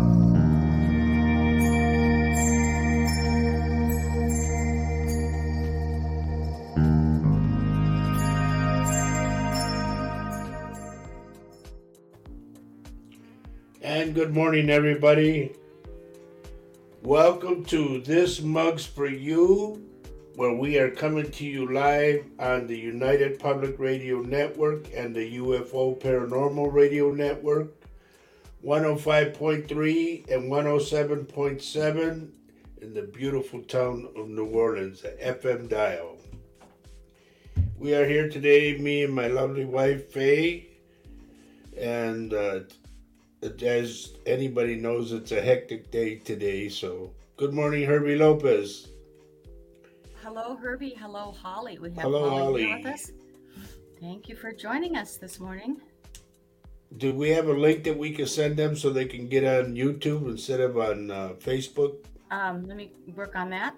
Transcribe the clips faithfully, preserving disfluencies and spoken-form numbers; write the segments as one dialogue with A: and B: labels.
A: And good morning, everybody. Welcome to This Mug's For You, where we are coming to you live on the United Public Radio Network and the U F O Paranormal Radio Network, one oh five point three and one oh seven point seven in the beautiful town of New Orleans, the F M dial. We are here today, me and my lovely wife, Faye, and uh, as anybody knows, it's a hectic day today, so good morning, Herbie Lopez.
B: Hello, Herbie. Hello, Holly. We have
A: Hello,
B: Holly,
A: Holly.
B: here with us. Thank you for joining us this morning.
A: Do we have a link that we can send them so they can get on YouTube instead of on uh, Facebook?
B: Um, let me work on that.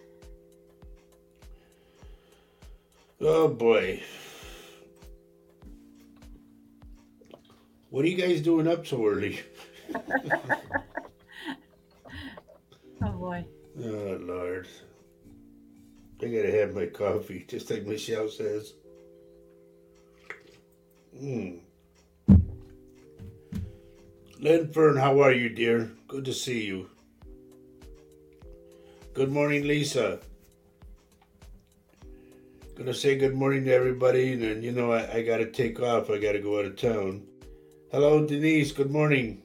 A: Oh, boy. What are you guys doing up so early?
B: Oh, boy.
A: Oh, Lord. I gotta have my coffee, just like Michelle says. Mm. Lynn Fern, how are you, dear? Good to see you. Good morning, Lisa. Gonna say good morning to everybody, and then, you know, I, I gotta take off. I gotta go out of town. Hello, Denise. Good morning.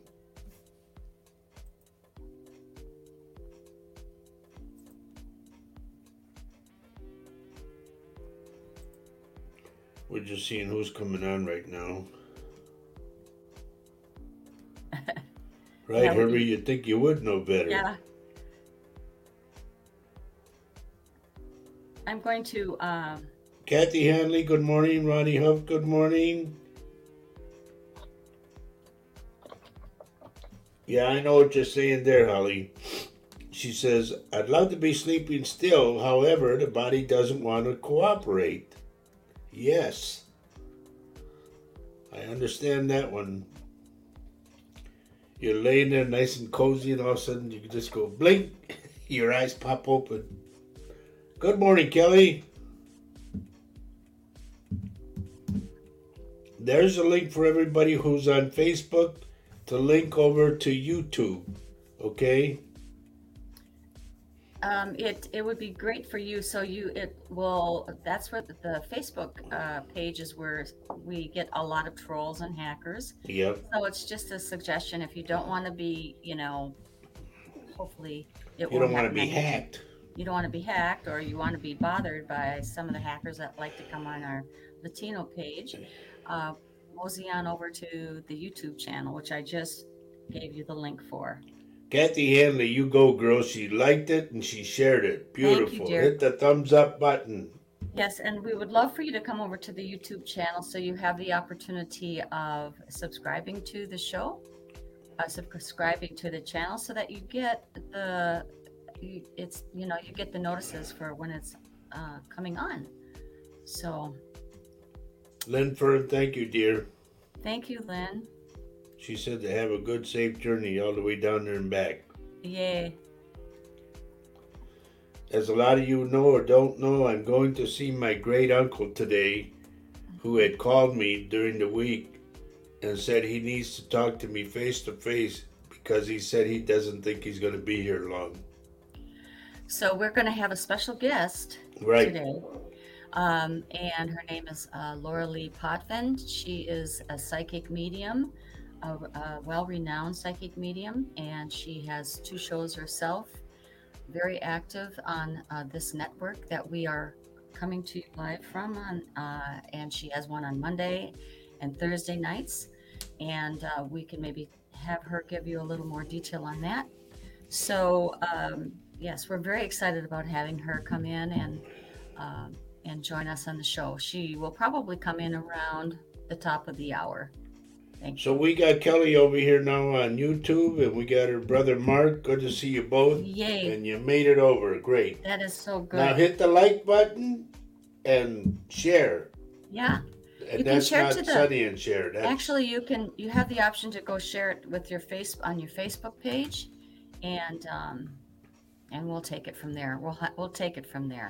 A: We're just seeing who's coming on right now. Right,
B: Yeah, we-
A: Herbie? You'd think you would know better.
B: Yeah. I'm going to, um,
A: Kathy Hanley, good morning. Ronnie Huff, good morning. Yeah, I know what you're saying there, Holly. She says, I'd love to be sleeping still. However, the body doesn't want to cooperate. Yes. I understand that one. You're laying there nice and cozy, and all of a sudden you can just go blink. Your eyes pop open. Good morning, Kelly. There's a link for everybody who's on Facebook to link over to YouTube, okay?
B: um, it, it would be great for you. So you, it will, that's what the Facebook uh, page is where we get a lot of trolls and hackers.
A: Yep.
B: So it's just a suggestion. If you don't want to be, you know, hopefully it
A: You
B: won't
A: don't want to
B: happen
A: be
B: again.
A: hacked.
B: You don't want to be hacked, or you want to be bothered by some of the hackers that like to come on our Latino page, uh, mosey on over to the YouTube channel, which I just gave you the link for.
A: Kathy Hanley, you go, girl. She liked it and she shared it. Beautiful.
B: Thank you, dear.
A: Hit the thumbs up button.
B: Yes, and we would love for you to come over to the YouTube channel so you have the opportunity of subscribing to the show, uh, subscribing to the channel so that you get the, you, it's, you know, you get the notices for when it's uh, coming on. So
A: Lynn Fern, thank you, dear.
B: thank you, Lynn.
A: She said to have a good, safe journey all the way down there and back.
B: Yay.
A: As a lot of you know or don't know, I'm going to see my great uncle today, who had called me during the week and said he needs to talk to me face to face because he said he doesn't think he's going to be here long.
B: So we're going to have a special guest
A: Right.
B: today. Um, and her name is uh, Laura Lee Potvin. She is a psychic medium, a, a well-renowned psychic medium, and she has two shows herself, very active on uh, this network that we are coming to you live from on, uh, and she has one on Monday and Thursday nights, and uh, we can maybe have her give you a little more detail on that. So um, yes, we're very excited about having her come in and um, and join us on the show. She will probably come in around the top of the hour. Thank
A: So
B: you.
A: we got Kelly over here now on YouTube, and we got her brother Mark. Good to see you both.
B: Yay.
A: And you made it over. Great.
B: That is so good.
A: Now hit the like button and share.
B: Yeah.
A: And
B: You can
A: that's
B: share it
A: not
B: to the,
A: Sonny and Cher. That's
B: actually, you can, you have the option to go share it with your face, on your Facebook page, and, um, and we'll take it from there. We'll, ha- we'll take it from there.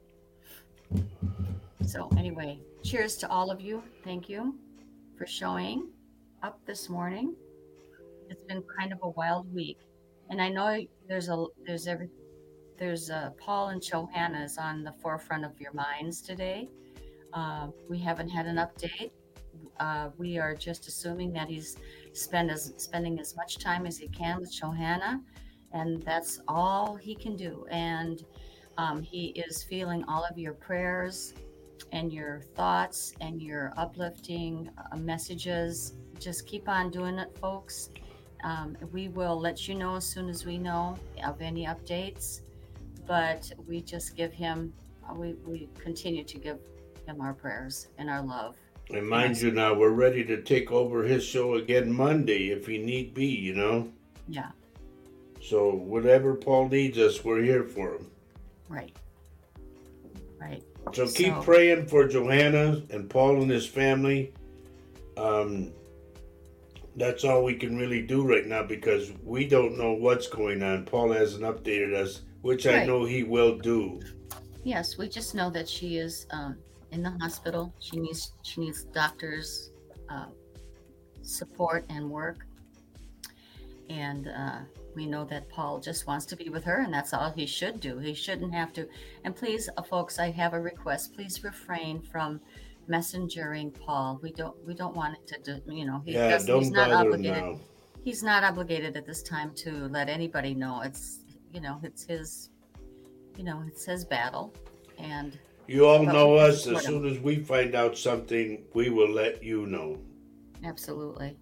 B: So anyway, cheers to all of you. Thank you for showing up this morning. It's been kind of a wild week, and I know there's a there's every there's uh, Paul and Johanna is on the forefront of your minds today. Uh, we haven't had an update. Uh, we are just assuming that he's spend as spending as much time as he can with Johanna, and that's all he can do. And um, he is feeling all of your prayers and your thoughts and your uplifting uh, messages. Just keep on doing it, folks. Um, we will let you know as soon as we know of any updates, but we just give him, uh, we, we continue to give him our prayers and our love.
A: and mind you, now we're ready to take over his show again Monday if he need be. You know.
B: Yeah.
A: So whatever Paul needs us, we're here for him.
B: Right. Right.
A: So keep
B: So-
A: praying for Johanna and Paul and his family. Um, that's all we can really do right now because we don't know what's going on. Paul hasn't updated us, which I
B: Right.
A: know he will do.
B: Yes, we just know that she is um, in the hospital. She needs she needs doctors' uh, support and work, and uh, we know that Paul just wants to be with her, and that's all he should do. He shouldn't have to. And please, uh, folks, I have a request. Please refrain from messengering Paul. We don't we don't want it to do, you know. He
A: Yeah,
B: doesn't,
A: don't
B: he's not
A: bother him
B: obligated.
A: now.
B: He's not obligated at this time to let anybody know. It's you know it's his you know it's his battle, and
A: You all
B: but
A: know
B: we can
A: us. As
B: support him.
A: soon as we find out something, we will let you know.
B: Absolutely.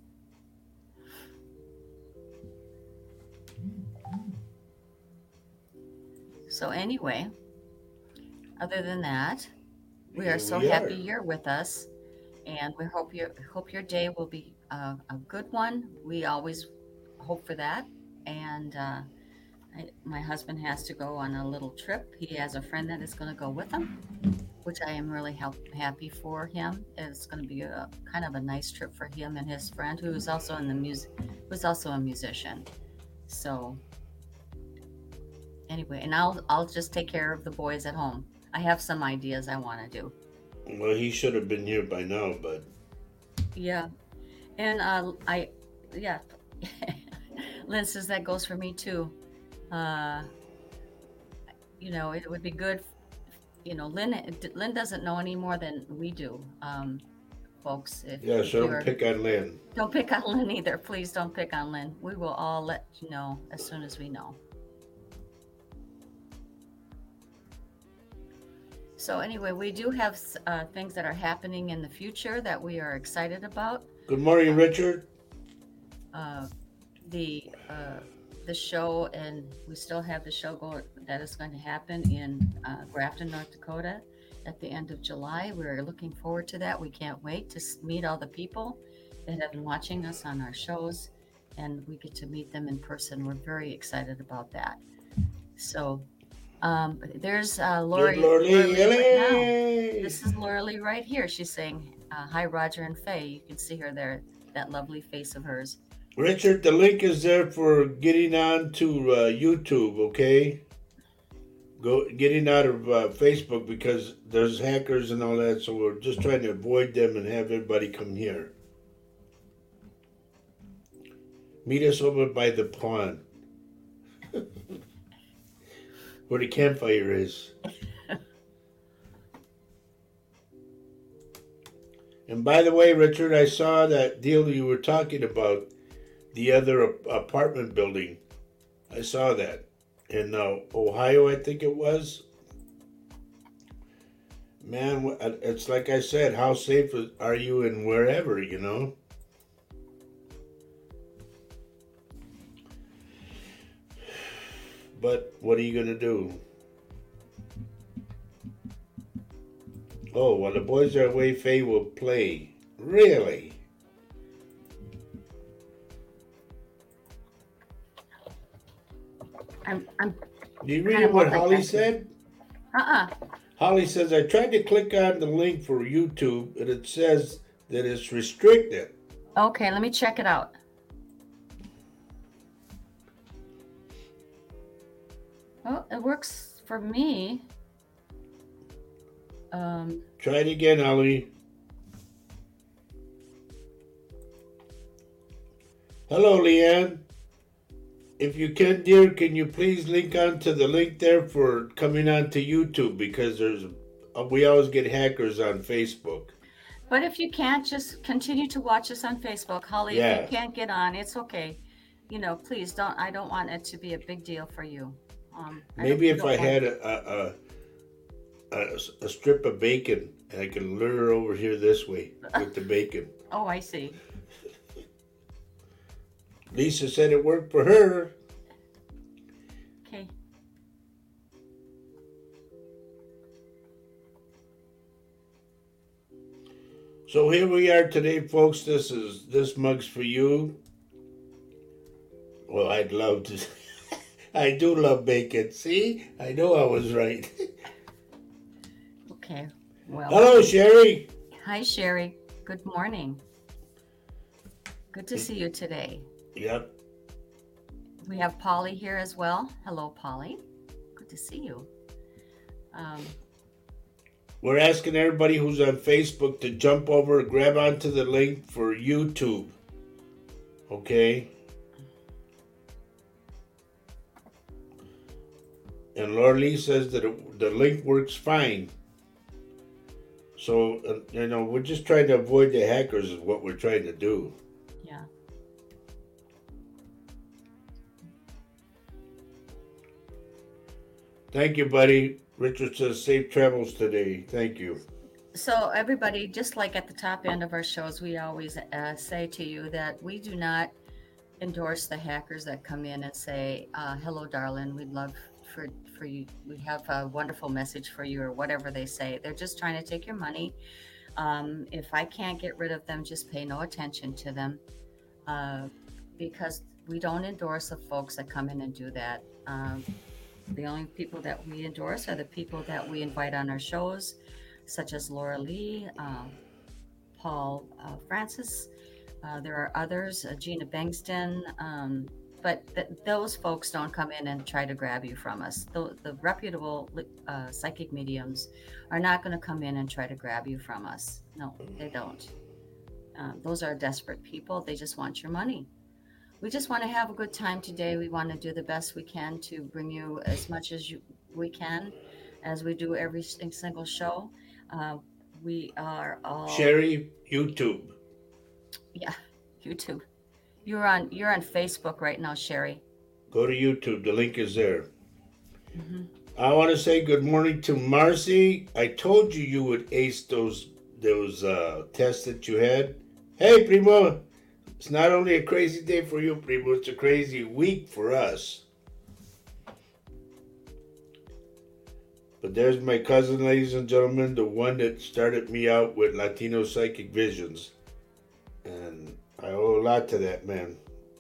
B: So anyway, other than that, we are
A: Here
B: so
A: we
B: happy
A: are.
B: you're with us, and we hope your hope your day will be uh, a good one. We always hope for that. And uh, I, my husband has to go on a little trip. He has a friend that is going to go with him, which I am really help, happy for him. It's going to be a kind of a nice trip for him and his friend, who is also in the music, who's also a musician. So anyway, and I'll I'll just take care of the boys at home. I have some ideas I want to do.
A: Well, he should have been here by now, but
B: Yeah, and uh, I, yeah, Lynn says that goes for me too. Uh, you know, it would be good. You know, Lynn Lynn doesn't know any more than we do, um, folks. If,
A: yeah,
B: if
A: so
B: you're,
A: don't pick on Lynn.
B: don't pick on Lynn either. Please don't pick on Lynn. We will all let you know as soon as we know. So anyway, we do have uh, things that are happening in the future that we are excited about.
A: Good morning, Richard.
B: Uh, the uh, the show, and we still have the show go, that is going to happen in uh, Grafton, North Dakota at the end of July. We're looking forward to that. We can't wait to meet all the people that have been watching us on our shows, and we get to meet them in person. We're very excited about that. So um, there's uh, Lori,
A: Lori
B: Lori Lee right now.
A: Lee.
B: This is Laura Lee right here. She's saying, uh, hi, Roger and Faye. You can see her there, that lovely face of hers.
A: Richard, the link is there for getting on to uh, YouTube, okay? Go getting out of uh, Facebook because there's hackers and all that, so we're just trying to avoid them and have everybody come here. Meet us over by the pond. Where the campfire is. And by the way, Richard, I saw that deal you were talking about, the other apartment building. I saw that in uh, Ohio, I think it was. Man, it's like I said, how safe are you in wherever, you know? But what are you going to do? Oh, while the boys are away, Faye will play. Really?
B: I'm, I'm
A: Did you read what Holly
B: multitasking.
A: said?
B: Uh-uh.
A: Holly says, I tried to click on the link for YouTube and it says that it's restricted.
B: Okay, let me check it out. Well, it works for me. Um,
A: Try it again, Holly. Hello, Leanne. If you can, dear, can you please link onto the link there for coming onto YouTube, because there's uh, we always get hackers on Facebook.
B: but if you can't, just continue to watch us on Facebook. Holly,
A: Yeah.
B: if you can't get on, it's okay. You know, please don't, I don't want it to be a big deal for you. Um, I don't-
A: Maybe
B: you
A: if
B: don't
A: I
B: want-
A: had a a, a a strip of bacon and I can lure her over here this way with the bacon.
B: Oh, I see.
A: Lisa said it worked for her.
B: Okay.
A: So here we are today, folks. This is this mug's for you. Well, I'd love to. I do love bacon. See, I know I was right.
B: Okay. Well,
A: Hello, Sherry.
B: hi, Sherry. Good morning. Good to see you today.
A: Yep.
B: We have Polly here as well. Hello, Polly. Good to see you. Um,
A: We're asking everybody who's on Facebook to jump over and grab onto the link for YouTube. Okay? And Laura Lee says that it, the link works fine. So, uh, you know, we're just trying to avoid the hackers is what we're trying to do.
B: yeah.
A: Thank you, buddy. Richard says safe travels today. Thank you.
B: So everybody, just like at the top end of our shows, we always uh, say to you that we do not endorse the hackers that come in and say, uh, hello, darling, we'd love for, for you. We have a wonderful message for you, or whatever they say. They're just trying to take your money. Um, if I can't get rid of them, just pay no attention to them, uh, because we don't endorse the folks that come in and do that. Um, the only people that we endorse are the people that we invite on our shows, such as Laura Lee, uh, Paul uh, Francis. Uh, there are others, uh, Gina Bengston, um, but th- those folks don't come in and try to grab you from us. The, the reputable uh, psychic mediums are not going to come in and try to grab you from us. No, they don't. Uh, those are desperate people. They just want your money. We just want to have a good time today. We want to do the best we can to bring you as much as you, we can, as we do every single show. Uh, we are all
A: Sherry, YouTube.
B: Yeah, YouTube. You're on you're on Facebook right now, Sherry.
A: Go to YouTube. The link is there.
B: Mm-hmm.
A: I want to say good morning to Marcy. I told you you would ace those those uh, tests that you had. Hey, Primo. It's not only a crazy day for you, Primo. It's a crazy week for us. But there's my cousin, ladies and gentlemen, the one that started me out with Latino Psychic Visions. And I owe a lot to that man.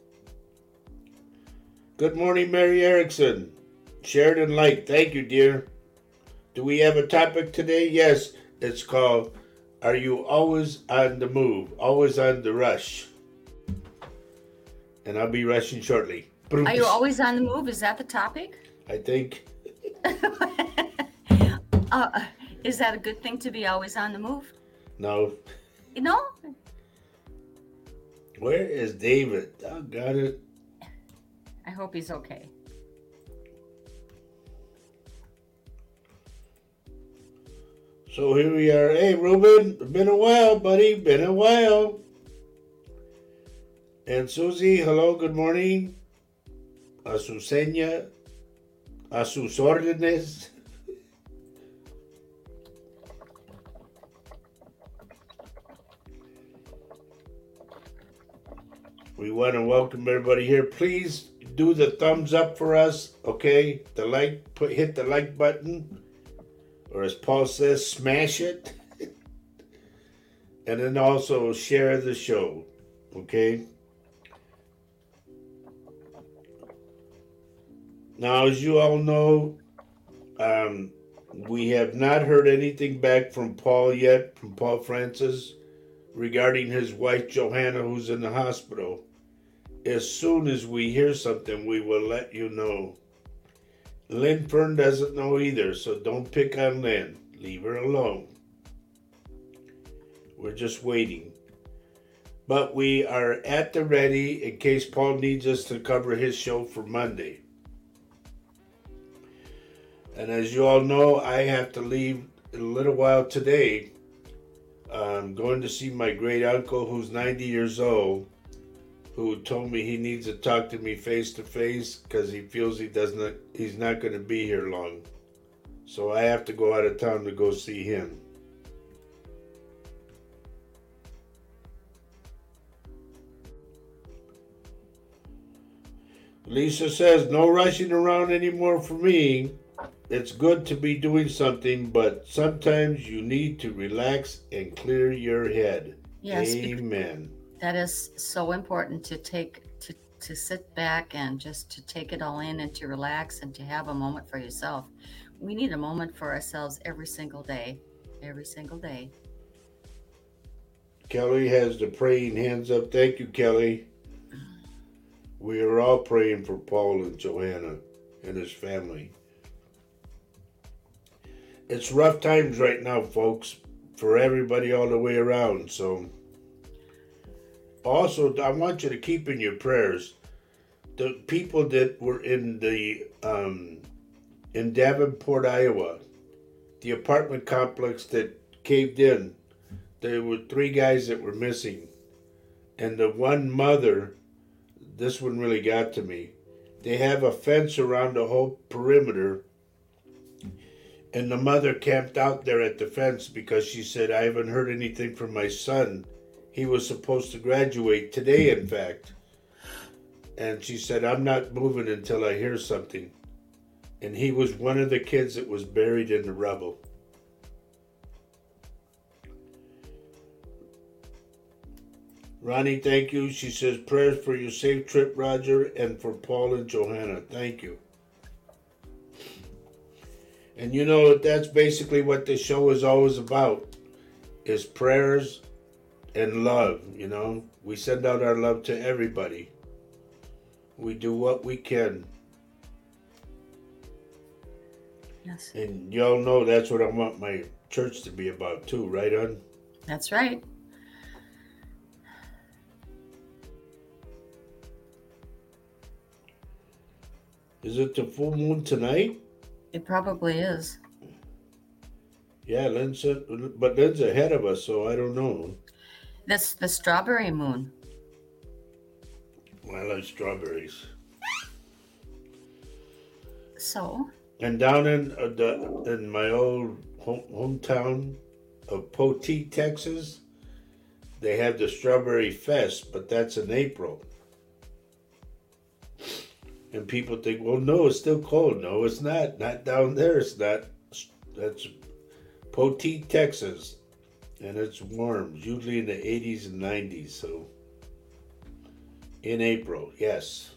A: Good morning, Mary Erickson. Sheridan Light, thank you, dear. Do we have a topic today? Yes, it's called, Are You Always on the Move? Always on the Rush? And I'll be rushing shortly.
B: Are you always on the move? Is that the topic?
A: I think.
B: uh, is that a good thing to be always on the move?
A: No.
B: You know?
A: Where is David? I got it.
B: I hope he's okay.
A: So here we are. Hey, Ruben, been a while, buddy. Been a while. And Susie, hello, good morning. Azucena, a sus órdenes. We want to welcome everybody here. Please do the thumbs up for us, okay? The like, put hit the like button, or as Paul says, smash it. And then also share the show, okay? Now, as you all know, um, We have not heard anything back from Paul yet, from Paul Francis, regarding his wife Johanna, who's in the hospital. As soon as we hear something, we will let you know. Lynn Fern doesn't know either, so don't pick on Lynn. Leave her alone. We're just waiting. But we are at the ready in case Paul needs us to cover his show for Monday. And as you all know, I have to leave in a little while today. I'm going to see my great uncle who's ninety years old, who told me he needs to talk to me face to face because he feels he doesn't he's not going to be here long. So I have to go out of town to go see him. Lisa says, no rushing around anymore for me. It's good to be doing something, but sometimes you need to relax and clear your head.
B: Yes,
A: Amen.
B: That is so important to take to to sit back and just to take it all in and to relax and to have a moment for yourself. We need a moment for ourselves every single day, every single day.
A: Kelly has the praying hands up. Thank you, Kelly. We are all praying for Paul and Johanna and his family. It's rough times right now, folks, for everybody all the way around. So, also, I want you to keep in your prayers the people that were in the um, in Davenport, Iowa, the apartment complex that caved in. There were three guys that were missing, and the one mother. This one really got to me. They have a fence around the whole perimeter. And the mother camped out there at the fence because she said, I haven't heard anything from my son. He was supposed to graduate today, in fact. And she said, I'm not moving until I hear something. And he was one of the kids that was buried in the rubble. Ronnie, thank you. She says, prayers for your safe trip, Roger, and for Paul and Johanna. Thank you. And you know, that's basically what this show is always about, is prayers and love, you know. We send out our love to everybody. We do what we can.
B: Yes.
A: And y'all know that's what I want my church to be about too, right, hon?
B: That's right.
A: Is it the full moon tonight?
B: It probably is.
A: Yeah, Lynn said, but Lynn's ahead of us, so I don't know.
B: That's the strawberry moon.
A: I like strawberries.
B: So?
A: And down in uh, the in my old home, hometown of Poteet, Texas, they have the Strawberry Fest, but that's in April. And people think, well, no, it's still cold. No, it's not. Not down there. It's not. That's Poteet, Texas. And it's warm, usually in the eighties and nineties. So, in April, yes.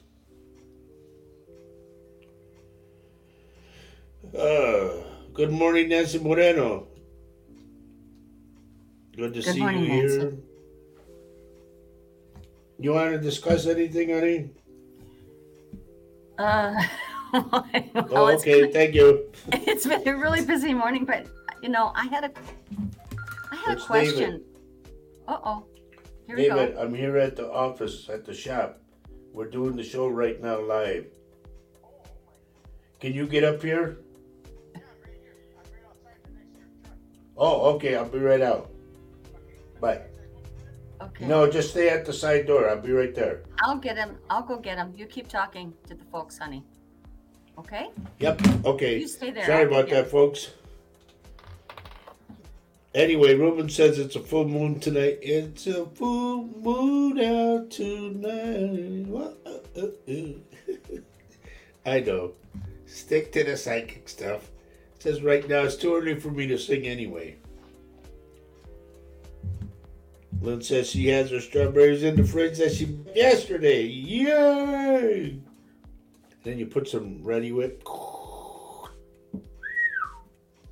A: Uh, good morning, Nancy Moreno. Good to
B: Good
A: see
B: morning,
A: you here.
B: Nancy.
A: You want to discuss anything, honey?
B: Uh, well,
A: Oh,
B: it's
A: okay.
B: been,
A: Thank you.
B: it's been a really busy morning, but you know, I had a, I had
A: It's
B: a question.
A: David.
B: Uh oh, here we
A: David,
B: go.
A: I'm here at the office at the shop. We're doing the show right now live. Can you get up here? Oh, okay. I'll be right out. Bye.
B: Okay,
A: No, just stay at the side door. I'll be right there.
B: I'll get him. I'll go get him. You keep talking to the folks, honey. Okay,
A: Yep. Okay.
B: you stay there.
A: Sorry
B: I'll go
A: about
B: get
A: that,
B: him.
A: folks. Anyway, Ruben says it's a full moon tonight. It's a full moon out tonight. I know. Stick to the psychic stuff. It says right now it's too early for me to sing anyway. Lynn says she has her strawberries in the fridge that she bought yesterday. Yay! Then you put some Ready Whip.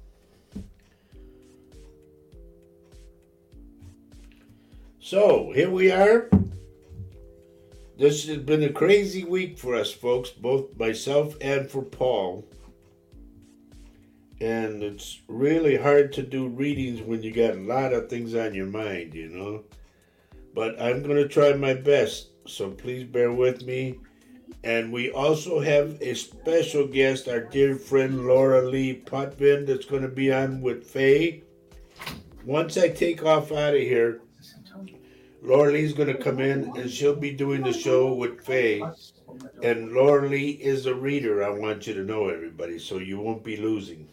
A: So here we are. This has been a crazy week for us, folks, both myself and for Paul. And it's really hard to do readings when you got a lot of things on your mind, you know. But I'm going to try my best, so please bear with me. And we also have a special guest, our dear friend Laura Lee Potvin, that's going to be on with Faye. Once I take off out of here, Laura Lee's going to come in and she'll be doing the show with Faye. And Laura Lee is a reader, I want you to know, everybody, so you won't be losing.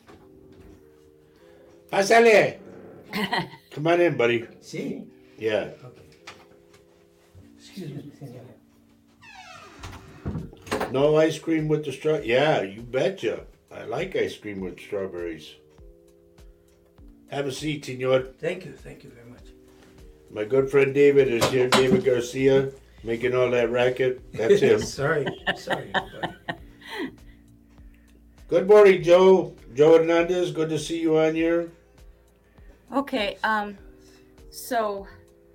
A: Pásale! Come on in, buddy.
C: Sí.
A: Yeah.
C: Okay. Excuse me, señora.
A: No ice cream with the straw. Yeah, you betcha. I like ice cream with strawberries. Have a seat, senor.
C: Thank you, thank you very much.
A: My good friend David is here. David Garcia, making all that racket. That's him.
C: sorry, sorry. Everybody.
A: Good morning, Joe. Joe Hernandez, good to see you on here.
B: Okay, um, so,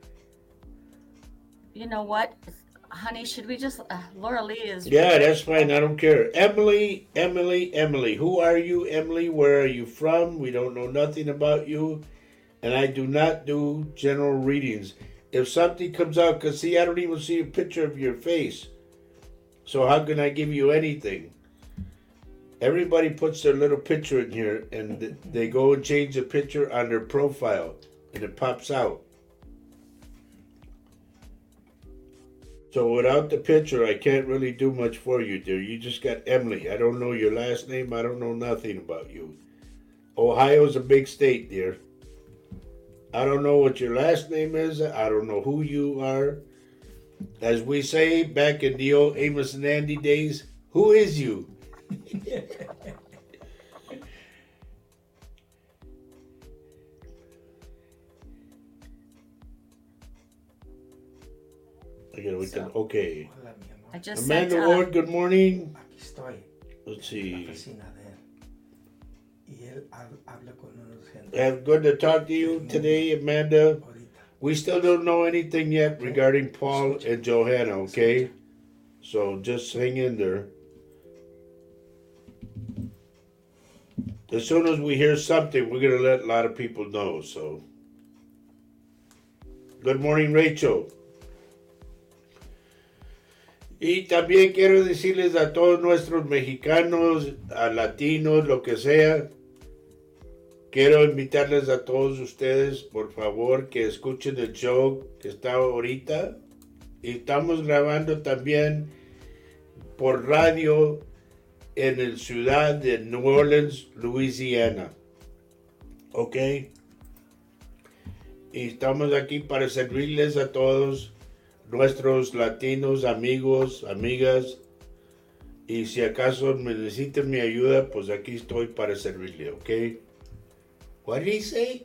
B: you know what, honey, should we just, uh, Laura Lee is...
A: Yeah, that's fine. I don't care. Emily, Emily, Emily. Who are you, Emily? Where are you from? We don't know nothing about you. And I do not do general readings. If something comes out, because see, I don't even see a picture of your face. So how can I give you anything? Everybody puts their little picture in here and they go and change the picture on their profile and it pops out. So without the picture, I can't really do much for you, dear. You just got Emily. I don't know your last name. I don't know nothing about you. Ohio's a big state, dear. I don't know what your last name is. I don't know who you are. As we say back in the old Amos and Andy days, who is you? I gotta wait. till- Okay.
C: Hola, mi amor.
B: I just
A: Amanda
B: sent, uh,
A: Ward, good morning.
C: Aquí estoy,
A: Let's
C: en la
A: see.
C: oficina de él. Y él hab- habla con unos gente
A: Uh, good to talk to you today, Amanda.
C: ahorita.
A: We still don't know anything yet regarding Paul and Johanna, okay? So just hang in there. As soon as we hear something, we're going to let a lot of people know, so. Good morning, Rachel. Y también quiero decirles a todos nuestros mexicanos, a latinos, lo que sea, quiero invitarles a todos ustedes, por favor, que escuchen el show que está ahorita. Y estamos grabando también por radio en la ciudad de New Orleans, Louisiana. ¿Ok? Y estamos aquí para servirles a todos nuestros latinos, amigos, amigas. Y si acaso me necesitan mi ayuda, pues aquí estoy para servirle, ¿ok? What did he say?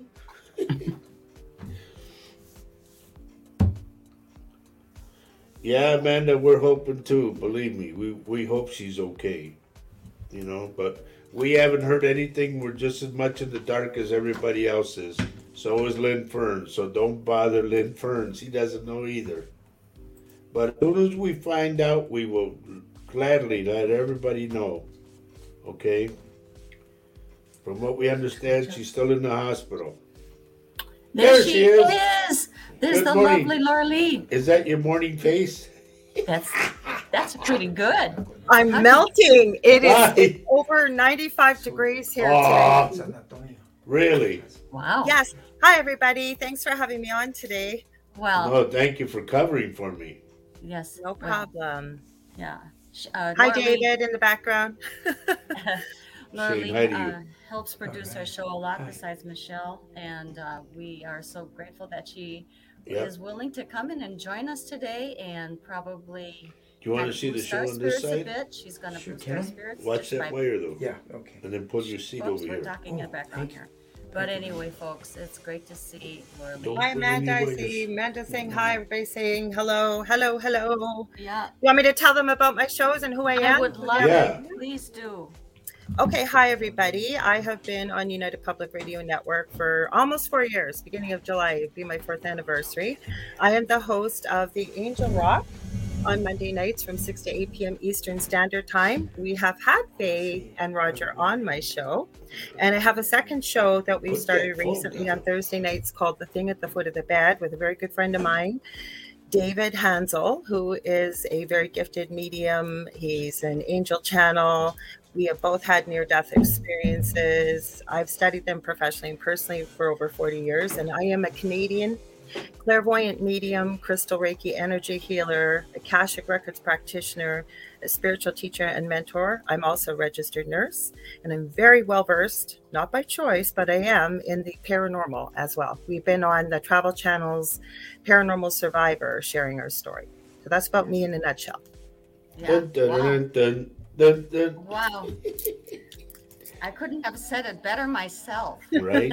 A: Yeah, Amanda, we're hoping too. Believe me, we, we hope she's okay. You know, but we haven't heard anything. We're just as much in the dark as everybody else is. So is Lynn Fern. So don't bother Lynn Fern. She doesn't know either. But as soon as we find out, we will gladly let everybody know. Okay? From what we understand, she's still in the hospital.
B: there,
A: There
B: she
A: she is.
B: is. There's
A: Good
B: the
A: morning.
B: lovely Laura Lee.
A: Is that your morning face?
B: That's, that's pretty good.
D: I'm
B: Hi.
D: melting. It is
A: Hi.
D: it's over ninety-five degrees here today.
A: Aw,
C: San Antonio.
A: really?
B: Wow.
D: Yes. Hi, everybody. Thanks for having me on today.
B: Well,
A: No, thank you for covering for me.
B: yes.
D: No
B: well,
D: problem.
B: yeah. Sh- Uh,
D: Hi,
B: Laura Lee-
D: David, in the background.
B: Laura
A: Saying
B: Lee
A: hi to you.
B: uh, helps produce our
C: Alright.
B: show a lot
C: Hi.
B: besides Michelle, and uh, we are so grateful that she
A: Yep.
B: is willing to come in and join us today and probably
A: Do you want
B: kind
A: to
B: of
A: see the
B: boost
A: show
B: our
A: on this
B: spirits a
A: side?
B: bit. She's going to
C: Sure
B: boost our
C: can.
B: spirits.
A: Watch
B: just
A: that
B: by-
A: wire though.
C: Yeah, okay.
A: And then put your seat
B: Folks,
A: over
B: we're
A: here.
B: talking in the
C: Oh,
B: background
C: thank you.
B: here. But anyway, folks, it's great to see Laura Lee.
A: Don't
D: Hi,
A: bring
D: Amanda. I
A: anybody
D: see
A: to-
D: Amanda saying hi. Everybody saying hello, hello, hello.
B: Yeah,
D: You want me to tell them about my shows and who I
B: I
D: am?
B: would love
A: Yeah.
B: it. Please do.
D: Okay, hi everybody. I have been on United Public Radio Network for almost four years. Beginning of July, it'd be my fourth anniversary. I am the host of the Angel Rock on Monday nights from six to eight p.m. Eastern Standard Time. We have had Faye and Roger on my show. And I have a second show that we
A: Put
D: started
A: that phone
D: recently
A: down.
D: on Thursday nights called The Thing at the Foot of the Bed with a very good friend of mine, David Hansel, who is a very gifted medium. He's an angel channel. We have both had near-death experiences. I've studied them professionally and personally for over forty years, and I am a Canadian clairvoyant medium, crystal Reiki energy healer, Akashic Records practitioner, a spiritual teacher and mentor. I'm also a registered nurse, and I'm very well versed, not by choice, but I am in the paranormal as well. We've been on the Travel Channel's Paranormal Survivor sharing our story. So that's about me in a nutshell.
B: Yeah.
A: Dun, dun,
B: Wow.
A: dun, dun, dun, dun.
B: Wow. I couldn't have said it better myself.
A: Right?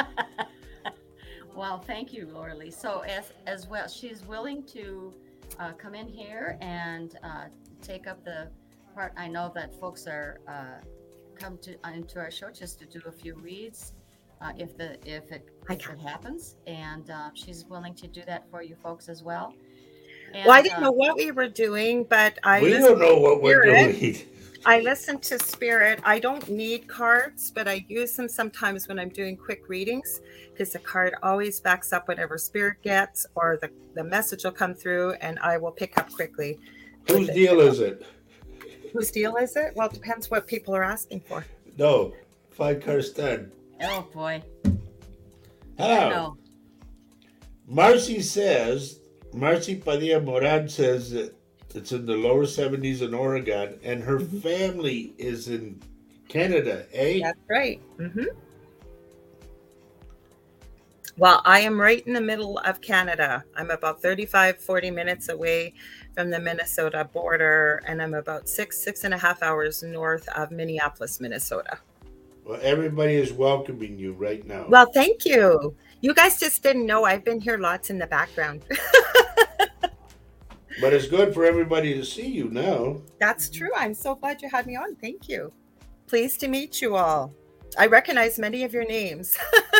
B: Well, thank you, Laura Lee. So as as well, she's willing to uh, come in here and uh, take up the part. I know that folks are uh, come to uh, into our show just to do a few reads, uh, if the if it
D: I
B: if
D: can.
B: it happens, and uh, she's willing to do that for you folks as well. And,
D: Well, I didn't
B: uh,
D: know what we were doing, but I
A: We
D: listened
A: don't know what we're
D: Spirit.
A: doing.
D: I listen to Spirit. I don't need cards, but I use them sometimes when I'm doing quick readings because the card always backs up whatever Spirit gets, or the, the message will come through and I will pick up quickly. with
A: Whose
D: it.
A: deal is it?
D: Whose deal is it? Well, it depends what people are asking for.
A: No. Five Karstan.
B: oh boy,
A: Hello.
B: no,
A: Marcy says, Marcy Padilla Moran says that it's in the lower seventies in Oregon, and her
D: Mhm.
A: family is in Canada, eh?
D: That's right. hmm Well, I am right in the middle of Canada. I'm about thirty-five, forty minutes away from the Minnesota border, and I'm about six, six and a half hours north of Minneapolis, Minnesota.
A: Well, everybody is welcoming you right now.
D: Well, thank you. You guys just didn't know I've been here lots in the background.
A: But it's good for everybody to see you now.
D: That's true. I'm so glad you had me on. Thank you. Pleased to meet you all. I recognize many of your names.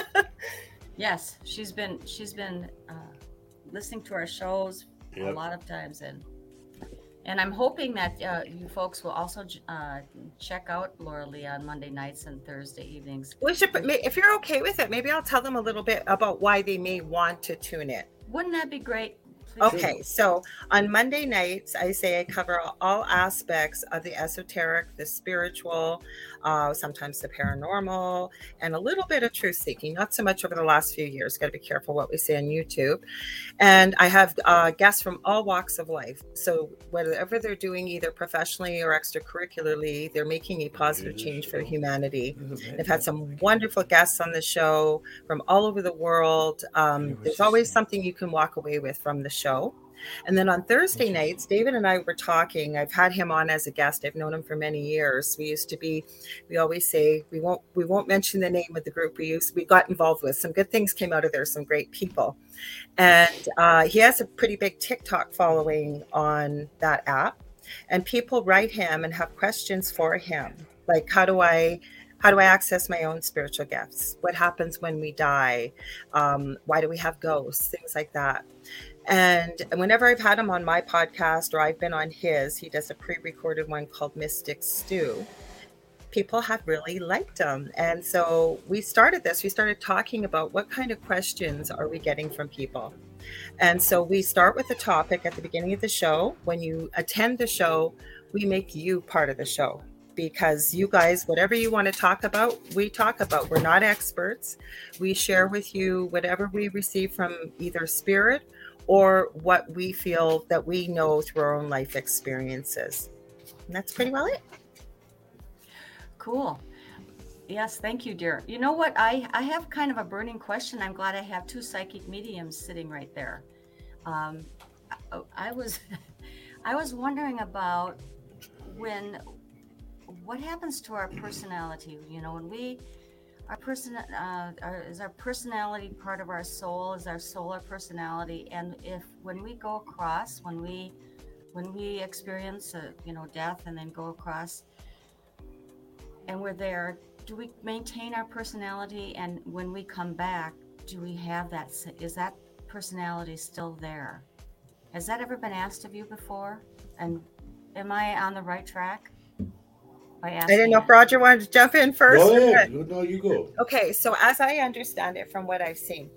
B: yes, she's been she's been uh, listening to our shows a
A: Yep.
B: lot of times, and and I'm hoping that uh, you folks will also uh, check out Laura Lee on Monday nights and Thursday evenings.
D: We should, if you're okay with it, maybe I'll tell them a little bit about why they may want to tune in.
B: Wouldn't that be great? Please.
D: Okay, so on Monday nights, I say I cover all aspects of the esoteric, the spiritual, uh, sometimes the paranormal, and a little bit of truth seeking. Not so much over the last few years. Got to be careful what we say on YouTube. And I have uh, guests from all walks of life. So whatever they're doing, either professionally or extracurricularly, they're making a positive change for humanity. I've had some wonderful guests on the show from all over the world. Um, there's always something you can walk away with from the show. And then on Thursday nights, David and I were talking. I've had him on as a guest. I've known him for many years. We used to be, we always say, we won't we won't mention the name of the group we used, we got involved with. Some good things came out of there, some great people. And uh, he has a pretty big TikTok following on that app. And people write him and have questions for him. Like, how do I How do I access my own spiritual gifts? What happens when we die? Um, why do we have ghosts? Things like that. And whenever I've had him on my podcast or I've been on his, he does a pre-recorded one called Mystic Stew. People have really liked him. And so we started this. We started talking about what kind of questions are we getting from people. And so we start with the topic at the beginning of the show. When you attend the show, we make you part of the show. Because you guys, whatever you want to talk about, we talk about. We're not experts. We share with you whatever we receive from either spirit or what we feel that we know through our own life experiences. And that's pretty well it.
B: Cool. Yes, thank you, dear. You know what? I, I have kind of a burning question. I'm glad I have two psychic mediums sitting right there. Um, I, I was I was wondering about when what happens to our personality, you know, when we our person uh, our, is our personality part of our soul, is our soul our personality, and if when we go across, when we when we experience a, you know, death and then go across, and we're there, do we maintain our personality? And when we come back, do we have that? Is that personality still there? Has that ever been asked of you before? And am I on the right track by
D: I
B: asking
D: didn't know if
B: it?
D: Roger wanted to jump in first.
A: Go
D: or
A: ahead.
D: what?
A: No, you go.
D: Okay, so as I understand it from what I've seen,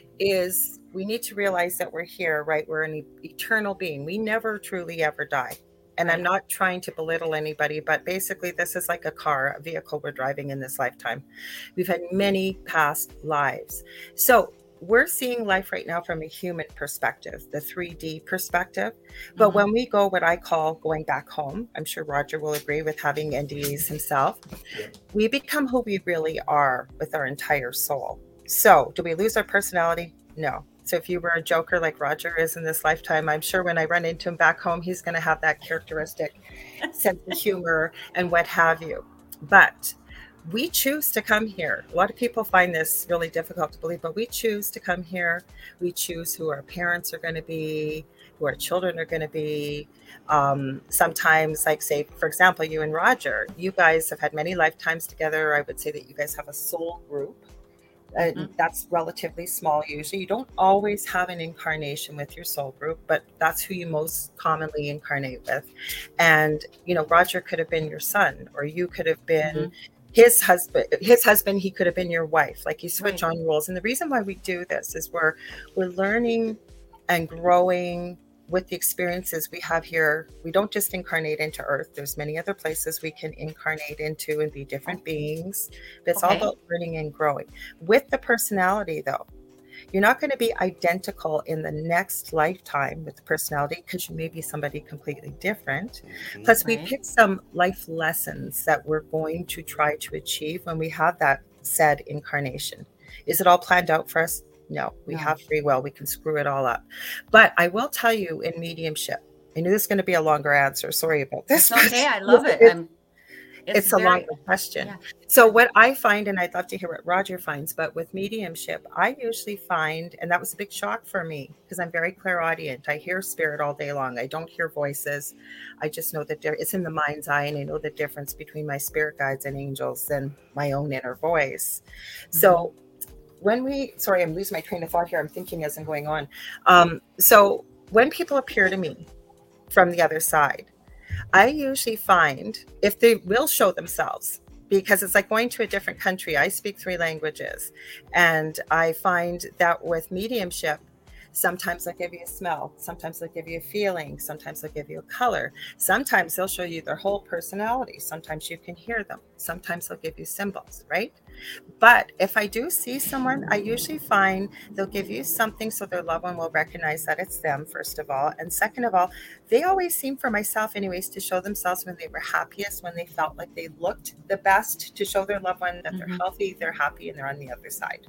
D: is we need to realize that we're here, right? We're an e- eternal being. We never truly ever die. And I'm
B: Right.
D: not trying to belittle anybody, but basically, this is like a car, a vehicle we're driving in this lifetime. We've had many past lives. So we're seeing life right now from a human perspective, the three D perspective. But
B: Mhm.
D: when we go what I call going back home, I'm sure Roger will agree with having N D Es himself,
A: Yeah.
D: we become who we really are with our entire soul. So do we lose our personality? No. So if you were a joker like Roger is in this lifetime, I'm sure when I run into him back home, he's going to have that characteristic sense of humor and what have you. But we choose to come here. A lot of people find this really difficult to believe, but we choose to come here. We choose who our parents are going to be, who our children are going to be. Um, sometimes, like, say, for example, you and Roger, you guys have had many lifetimes together. I would say that you guys have a soul group. Uh,
B: Mhm.
D: That's relatively small usually. You don't always have an incarnation with your soul group, but that's who you most commonly incarnate with. And, you know, Roger could have been your son, or you could have been
B: Mhm.
D: his husband. His husband, he could have been your wife. Like, you switch
B: Right.
D: on roles. And the reason why we do this is we're we're learning and growing with the experiences we have here. We don't just incarnate into Earth. There's many other places we can incarnate into and be different beings. But it's all
B: Okay.
D: about learning and growing. With the personality, though, you're not going to be identical in the next lifetime with the personality, because you may be somebody completely different.
A: Mhm.
D: Plus, we
B: Right.
D: pick some life lessons that we're going to try to achieve when we have that said incarnation. Is it all planned out for us? No, we
B: No.
D: have free will. We can screw it all up. But I will tell you, in mediumship, I knew this is going to be a longer answer. Sorry about this.
B: It's okay. I
D: but
B: love it.
D: it's-
B: I'm.
D: it's,
B: It's
D: a
B: very.
D: longer question.
B: Yeah.
D: So what I find, and I'd love to hear what Roger finds, but with mediumship, I usually find, and that was a big shock for me because I'm very clairaudient. I hear spirit all day long. I don't hear voices. I just know that there, it's in the mind's eye, and I know the difference between my spirit guides and angels and my own inner voice. So when we, sorry, I'm losing my train of thought here. I'm thinking as I'm going on. Um, so when people appear to me from the other side, I usually find if they will show themselves, because it's like going to a different country. I speak three languages, and I find that with mediumship, sometimes they'll give you a smell, sometimes they'll give you a feeling, sometimes they'll give you a color, sometimes they'll show you their whole personality, sometimes you can hear them, sometimes they'll give you symbols, right? But if I do see someone, I usually find they'll give you something so their loved one will recognize that it's them, first of all. And second of all, they always seem, for myself anyways, to show themselves when they were happiest, when they felt like they looked the best, to show their loved one that they're
B: Mhm.
D: healthy, they're happy, and they're on the other side.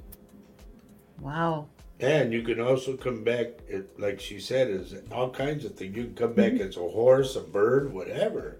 B: Wow.
A: And you can also come back, it- like she said, is all kinds of things. You can come back as a horse, a bird, whatever.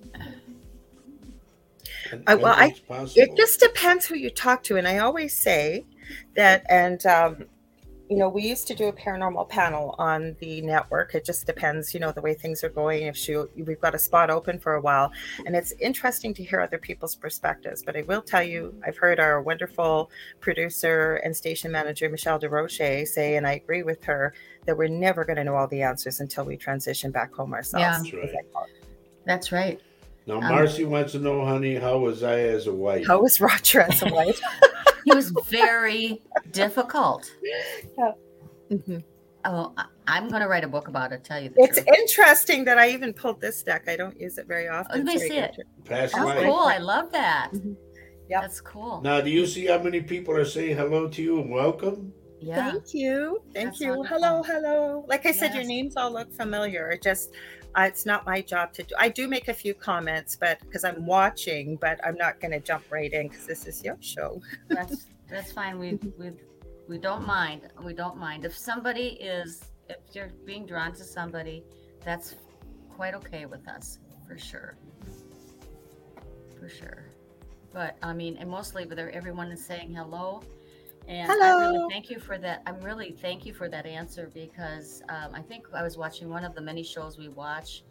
A: And
D: I, well, I,
A: anything's possible.
D: it just depends who you talk to. And I always say that, and, um, you know, we used to do a paranormal panel on the network. It just depends, you know, the way things are going. If she, we've got a spot open for a while, and it's interesting to hear other people's perspectives. But I will tell you, I've heard our wonderful producer and station manager, Michelle DeRoche, say, and I agree with her, that we're never going to know all the answers until we transition back home ourselves.
B: Yeah.
A: That's right.
B: That's right.
A: Now,
B: Um,
A: Marcy wants to know, honey, how was I as a wife?
D: How was Roger as a wife?
B: He was very difficult.
D: Mm-hmm.
B: Oh, I- I'm going to write a book about it. Tell you the
D: It's
B: truth.
D: interesting that I even pulled this deck. I don't use it very often.
B: Let me
D: so I
B: see
D: get
B: it.
D: to-
A: Past
B: That's
A: life.
B: cool. I love that.
D: Mhm. Yep.
B: That's cool.
A: Now, do you see how many people are saying hello to you and welcome?
B: Yeah.
D: Thank you. Thank
B: That's
D: you.
B: wonderful.
D: Hello, hello. Like I said, your
B: Yes.
D: names all look familiar. It just, uh, it's not my job to do. I do make a few comments, but because I'm watching, but I'm not going to jump right in because this is your show.
B: That's that's fine. We we we don't mind. We don't mind if somebody is if you're being drawn to somebody, that's quite okay with us for sure. For sure. But I mean, and mostly whether everyone is saying hello. And I
D: Hello.
B: really thank you for that. I'm really thank you for that answer because um, I think I was watching one of the many shows we watch,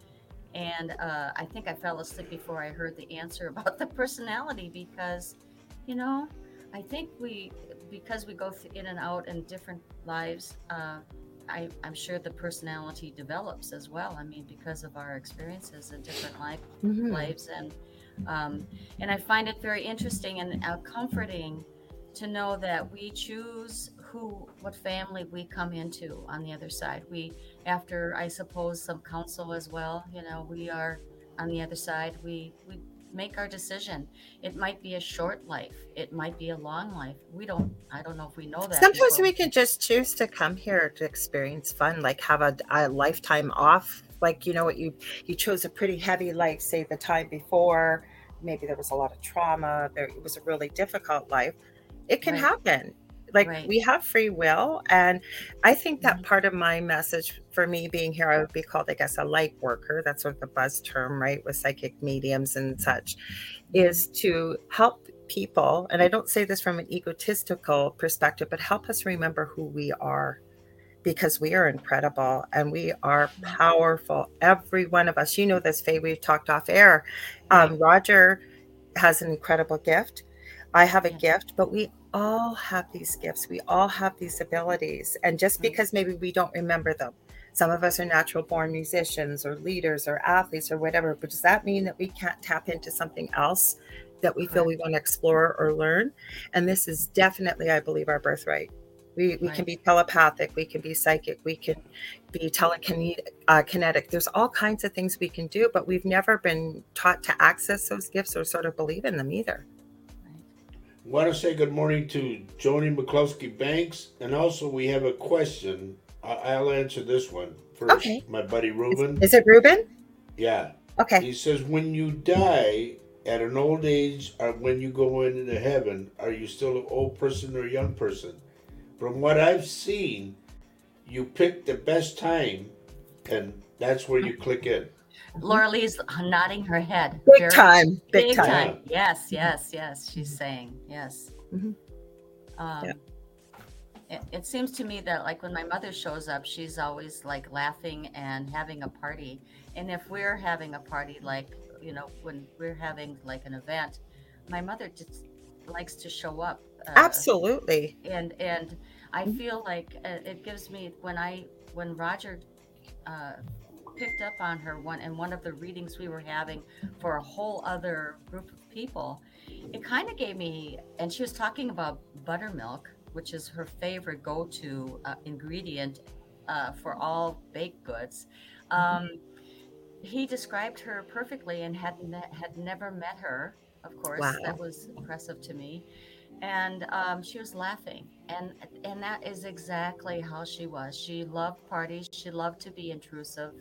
B: And uh, I think I fell asleep before I heard the answer about the personality because, you know, I think we, because we go th- in and out in different lives, uh, I, I'm sure the personality develops as well. I mean, because of our experiences in different life,
D: Mhm.
B: lives. And um, and I find it very interesting and uh, comforting to know that we choose who, what family we come into on the other side. We, after I suppose some counsel as well, you know, we are on the other side. We we make our decision. It might be a short life. It might be a long life. We don't. I don't know if we know that
D: Sometimes
B: before.
D: we can just choose to come here to experience fun, like have a, a lifetime off. Like, you know what, you you chose a pretty heavy life, say the time before, maybe there was a lot of trauma, there it was a really difficult life. It can
B: Right.
D: happen. Like,
B: Right.
D: we have free will, and I think that
B: Mhm.
D: part of my message for me being here, I would be called, I guess, a light worker. That's sort of the buzz term, right, with psychic mediums and such, is to help people, and I don't say this from an egotistical perspective, but help us remember who we are, because we are incredible and we are powerful. Every one of us, you know this, Faye, we've talked off air.
B: Right.
D: Um, Roger has an incredible gift. I have a
B: Yeah.
D: gift, but we all have these gifts. We all have these abilities. And just
B: Right.
D: because maybe we don't remember them, some of us are natural born musicians or leaders or athletes or whatever, but does that mean that we can't tap into something else that we feel we
B: Correct.
D: want to explore or learn? And this is definitely, I believe, our birthright. We, we can
B: Right.
D: be telepathic, we can be psychic, we can be telekinetic. Uh, kinetic. There's all kinds of things we can do, but we've never been taught to access those gifts or sort of believe in them either.
B: Right.
A: Want to say good morning to Joni McCluskey Banks, and also we have a question. I- I'll answer this one first.
D: Okay.
A: My buddy
D: Is,
A: Ruben.
D: is it Ruben?
A: Yeah.
D: Okay.
A: He says, when you die at an old age, or when you go into heaven, are you still an old person or a young person? From what I've seen, you pick the best time, and that's where you click in.
B: Laura Lee's nodding her head.
D: Big
B: Very
D: time. Big
B: big
D: time.
B: time. Yes, yes, yes. She's saying yes.
D: Mhm.
B: Um,
D: Yeah.
B: it, it seems to me that like when my mother shows up, she's always like laughing and having a party. And if we're having a party, like, you know, when we're having like an event, my mother just likes to show up. Uh,
D: Absolutely.
B: and and I
D: Mhm.
B: feel like uh, it gives me when I when Roger uh, picked up on her one in one of the readings we were having for a whole other group of people, it kind of gave me, and she was talking about buttermilk, which is her favorite go-to uh, ingredient uh, for all baked goods. Um, he described her perfectly and had ne- had never met her. Of course, that
D: Wow.
B: was impressive to me. And um, she was laughing, and and that is exactly how she was. She loved parties. She loved to be intrusive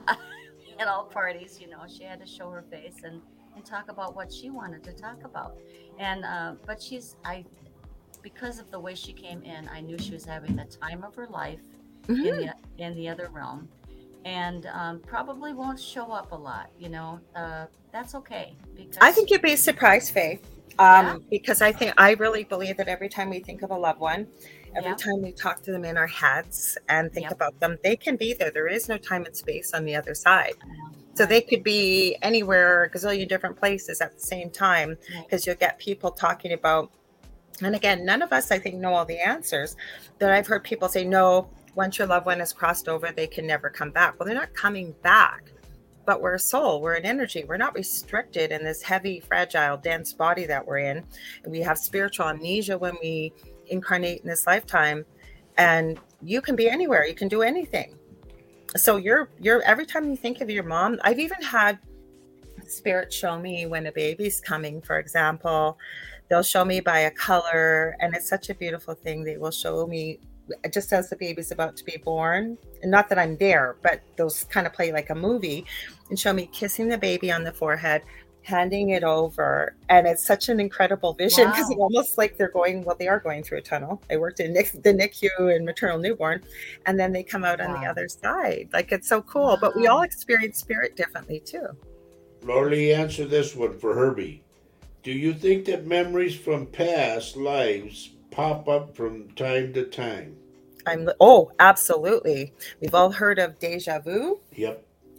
B: at all parties. You know, she had to show her face and and talk about what she wanted to talk about. And uh, but she's I because of the way she came in, I knew she was having the time of her life in
D: Mhm.
B: the in the other realm, and um, probably won't show up a lot. You know, uh, that's okay
D: I
B: because
D: think you'd be surprised, Faith,
B: yeah,
D: um, because I think I really believe that every time we think of a loved one, every
B: yeah,
D: time we talk to them in our heads and think
B: yep,
D: about them, they can be there. There is no time and space on the other side.
B: um,
D: So they
B: right,
D: could be anywhere, a gazillion different places at the same time,
B: right,
D: because you'll get people talking about, and again, none of us, I think, know all the answers, but I've heard people say, no, once your loved one has crossed over, they can never come back. Well, they're not coming back, but we're a soul, we're an energy. We're not restricted in this heavy, fragile, dense body that we're in. And we have spiritual amnesia when we incarnate in this lifetime. And you can be anywhere, you can do anything. So you're you're every time you think of your mom, I've even had spirit show me when a baby's coming, for example. They'll show me by a color, and it's such a beautiful thing. They will show me just as the baby's about to be born. And not that I'm there, but those kind of play like a movie, and show me kissing the baby on the forehead, handing it over. And it's such an incredible vision, because it's
B: wow,
D: almost like they're going, well, they are going through a tunnel. I worked in Nic- the N I C U and maternal newborn, and then they come out on the
B: wow,
D: other side. Like, it's so cool. But we all
B: wow.
D: experience spirit differently too.
A: Lorley, answer this one for Herbie. Do you think that memories from past lives pop up from time to time?
D: I'm oh, absolutely. We've all heard of deja vu.
A: Yep.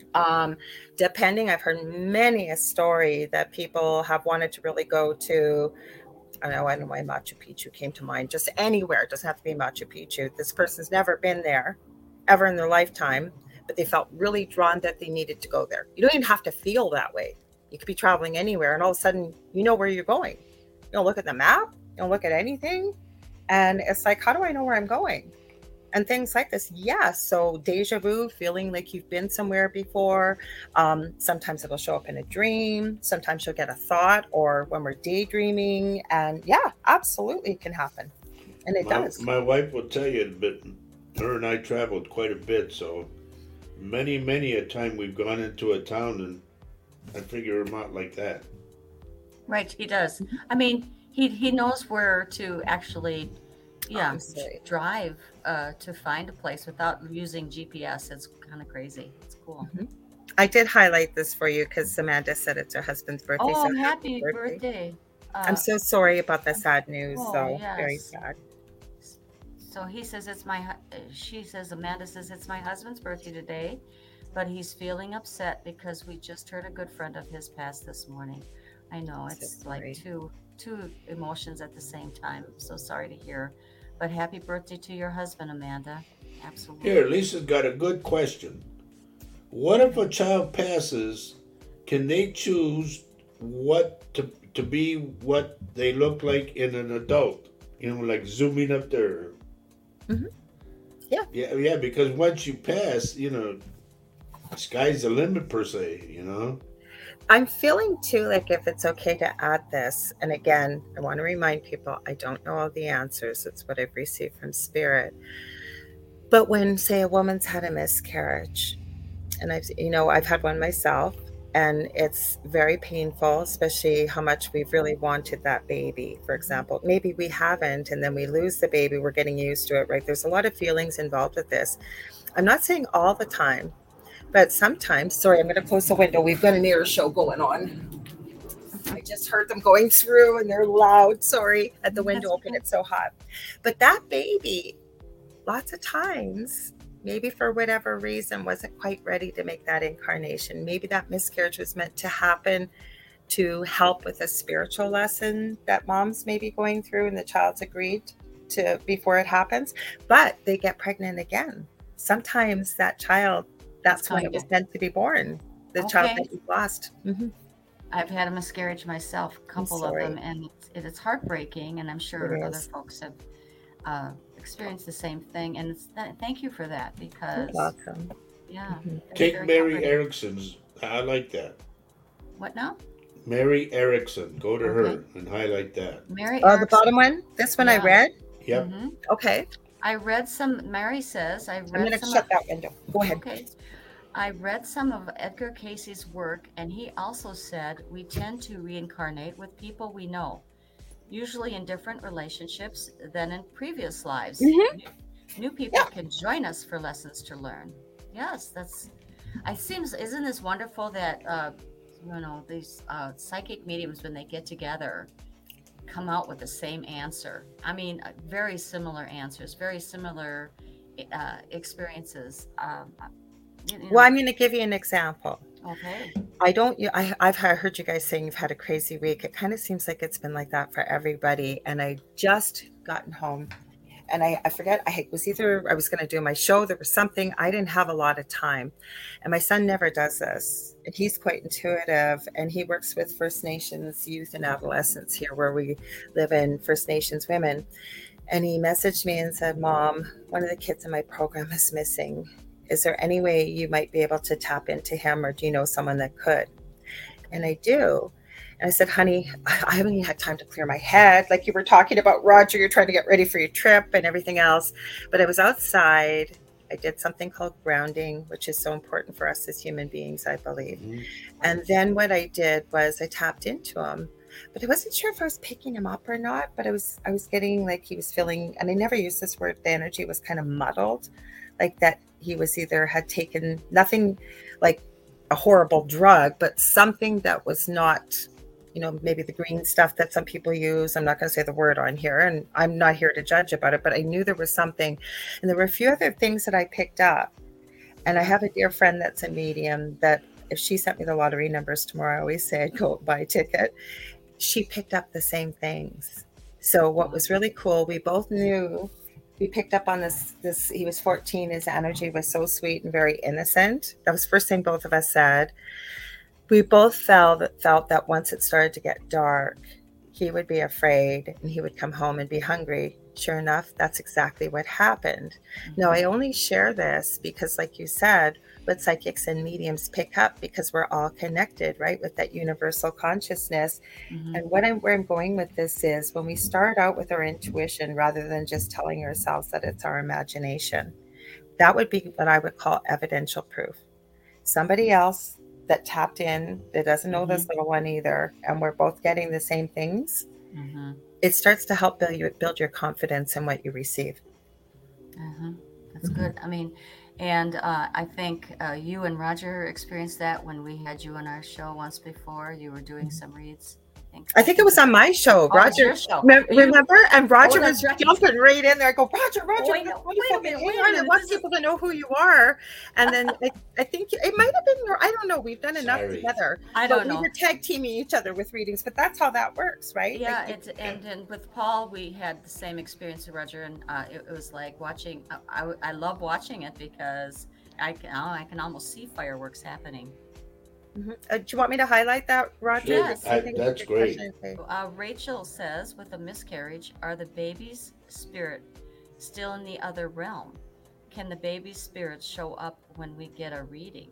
D: Um, depending, I've heard many a story that people have wanted to really go to. I know, I don't know why Machu Picchu came to mind. Just anywhere. It doesn't have to be Machu Picchu. This person's never been there ever in their lifetime, but they felt really drawn that they needed to go there. You don't even have to feel that way. You could be traveling anywhere and all of a sudden you know where you're going. You don't look at the map. You don't look at anything. And it's like, how do I know where I'm going? And things like this. Yeah. So deja vu, feeling like you've been somewhere before. Um, sometimes it'll show up in a dream. Sometimes you'll get a thought or when we're daydreaming. And yeah, absolutely it can happen. And it
A: my,
D: does.
A: My wife will tell you, but her and I traveled quite a bit. So many, many a time we've gone into a town and I figure them out like that.
B: Right, he does. I mean, he, he knows where to actually... Yeah,
D: Obviously.
B: drive uh, to find a place without using G P S. It's kind of crazy. It's cool.
D: Mm-hmm. I did highlight this for you because Amanda said it's her husband's birthday.
B: Oh,
D: so
B: happy birthday. birthday. Uh,
D: I'm so sorry about the sad news,
B: oh,
D: though.
B: Yes.
D: Very sad.
B: So he says it's my, she says, Amanda says it's my husband's birthday today, but he's feeling upset because we just heard a good friend of his pass this morning. I know, it's
D: So
B: like
D: sorry.
B: two two emotions at the same time. I'm so sorry to hear. But happy birthday to your husband, Amanda. Absolutely.
A: Here, Lisa's got a good question. What if a child passes? Can they choose what to to be what they look like in an adult? You know, like zooming up there.
D: Mm-hmm. Yeah.
A: Yeah, yeah. Because once you pass, you know, sky's the limit per se. You know.
D: I'm feeling too like if it's okay to add this, and again, I want to remind people I don't know all the answers. It's what I've received from Spirit. But when, say, a woman's had a miscarriage, and I've, you know, I've had one myself, and it's very painful, especially how much we've really wanted that baby. For example, maybe we haven't, and then we lose the baby. We're getting used to it, right? There's a lot of feelings involved with this. I'm not saying all the time. But sometimes, sorry, I'm going to close the window. We've got an air show going on. I just heard them going through and they're loud. Sorry, at the window open. It's so hot. But that baby, lots of times, maybe for whatever reason, wasn't quite ready to make that incarnation. Maybe that miscarriage was meant to happen to help with a spiritual lesson that mom's maybe going through and the child's agreed to before it happens. But they get pregnant again. Sometimes that child, that's when it was meant to be born. The
B: Okay.
D: child that you lost. Mm-hmm.
B: I've had a miscarriage myself, a couple of
D: sorry.
B: them, and it's, it is heartbreaking. And I'm sure
D: It
B: other
D: is.
B: folks have uh, experienced the same thing. And it's, th- thank you for that because,
D: You're welcome.
B: yeah.
D: Mhm.
B: it's
A: Take
B: very
A: Mary
B: comforting.
A: Erickson's. I like that.
B: What now?
A: Mary Erickson. Go to her
B: Okay.
A: and highlight that.
B: Mary
D: Oh, the
B: Erickson.
D: bottom one? This one I
B: Yeah.
D: read?
A: Yep.
B: Mhm.
D: Okay.
B: I read some, Mary says, I
D: I'm
B: read
D: going to
B: some
D: shut
B: of,
D: that window. Go ahead.
B: okay. I read some of Edgar Casey's work, and he also said we tend to reincarnate with people we know, usually in different relationships than in previous lives.
D: Mhm.
B: New, new people can join us for lessons to learn. Yes, that's. It seems, isn't this wonderful that uh, you know these uh, psychic mediums, when they get together, come out with the same answer. I mean, uh, very similar answers, very similar uh, experiences. Um, you know,
D: Well, I'm going to give you an example.
B: okay.
D: I don't, you- I, I've he- heard you guys saying you've had a crazy week. It kind of seems like it's been like that for everybody. And I just gotten home and I, I forget, I was either, I was going to do my show. There was something, I didn't have a lot of time. And my son never does this. And he's quite intuitive. And he works with First Nations youth and adolescents here where we live in, First Nations women. And he messaged me and said, Mom, one of the kids in my program is missing. Is there any way you might be able to tap into him, or do you know someone that could? And I do. And I said, honey, I haven't even had time to clear my head. Like you were talking about, Roger, you're trying to get ready for your trip and everything else. But I was outside. I did something called grounding, which is so important for us as human beings, I believe.
A: Mhm.
D: And then what I did was I tapped into him. But I wasn't sure if I was picking him up or not. But I was I was getting like he was feeling, and I never used this word, the energy was kind of muddled. Like that he was either had taken nothing like a horrible drug, but something that was not, you know, maybe the green stuff that some people use. I'm not going to say the word on here, and I'm not here to judge about it, but I knew there was something. And there were a few other things that I picked up. And I have a dear friend that's a medium that if she sent me the lottery numbers tomorrow, I always say I'd go buy a ticket. She picked up the same things. So what was really cool, we both knew, we picked up on this, this, he was fourteen, his energy was so sweet and very innocent. That was the first thing both of us said. We both felt, felt that once it started to get dark, he would be afraid and he would come home and be hungry. Sure enough, that's exactly what happened. Mm-hmm. Now, I only share this because, like you said, what psychics and mediums pick up, because we're all connected, right, with that universal consciousness. Mm-hmm. And what I'm, where I'm going with this is when we start out with our intuition, rather than just telling ourselves that it's our imagination, that would be what I would call evidential proof. Somebody else that tapped in, that doesn't know mm-hmm. this little one either, and we're both getting the same things. Mm-hmm. It starts to help build your, build your confidence in what you receive.
B: Uh-huh. That's mm-hmm. good. I mean, and uh, I think uh, you and Roger experienced that when we had you on our show once before. You were doing some reads. I think,
D: I think it was on my show.
B: Oh,
D: Roger,
B: show.
D: Me- remember? And Roger
B: oh,
D: was
B: right.
D: jumping right in there. I go, Roger, Roger,
B: wait,
D: wait,
B: wait a minute,
D: wait
B: wait a
D: I
B: minute.
D: want
B: This
D: people is... to know who you are. And then I, I think it might have been your, I don't know. We've done enough
A: Sorry.
D: together.
B: I don't
D: but
B: know.
D: We were tag teaming each other with readings, but that's how that works, right?
B: Yeah,
D: like,
B: it's, and, and with Paul, we had the same experience with Roger, and uh, it, it was like watching, I, I, I love watching it because I can, I can almost see fireworks happening.
D: Mm-hmm. Uh, do you want me to highlight that, Roger?
B: Yes.
A: I, that's great.
B: Uh, Rachel says, with a miscarriage, are the baby's spirit still in the other realm? Can the baby's spirit show up when we get a reading?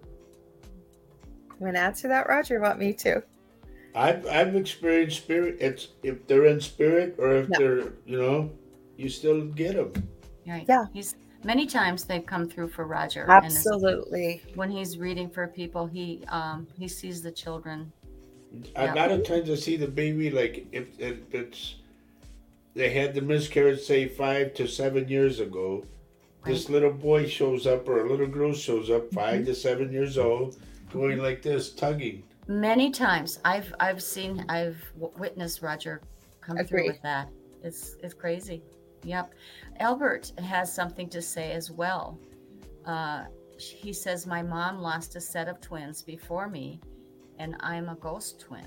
D: You want to answer that, Roger? You want me to?
A: I've I've experienced spirit. It's if they're in spirit or if
D: yeah.
A: they're, you know, you still get them.
B: Right.
D: Yeah.
B: He's many times they've come through for Roger.
D: Absolutely.
B: And when he's reading for people, he um he sees the children.
A: A yeah. lot of times I see the baby, like if, if it's they had the miscarriage, say five to seven years ago. Right. This little boy shows up or a little girl shows up, five mm-hmm. to seven years old, going mm-hmm. like this, tugging.
B: Many times I've I've seen I've witnessed Roger come Agreed. through with that. It's it's crazy. Yep. Albert has something to say as well. Uh, he says, my mom lost a set of twins before me, and I'm a ghost twin.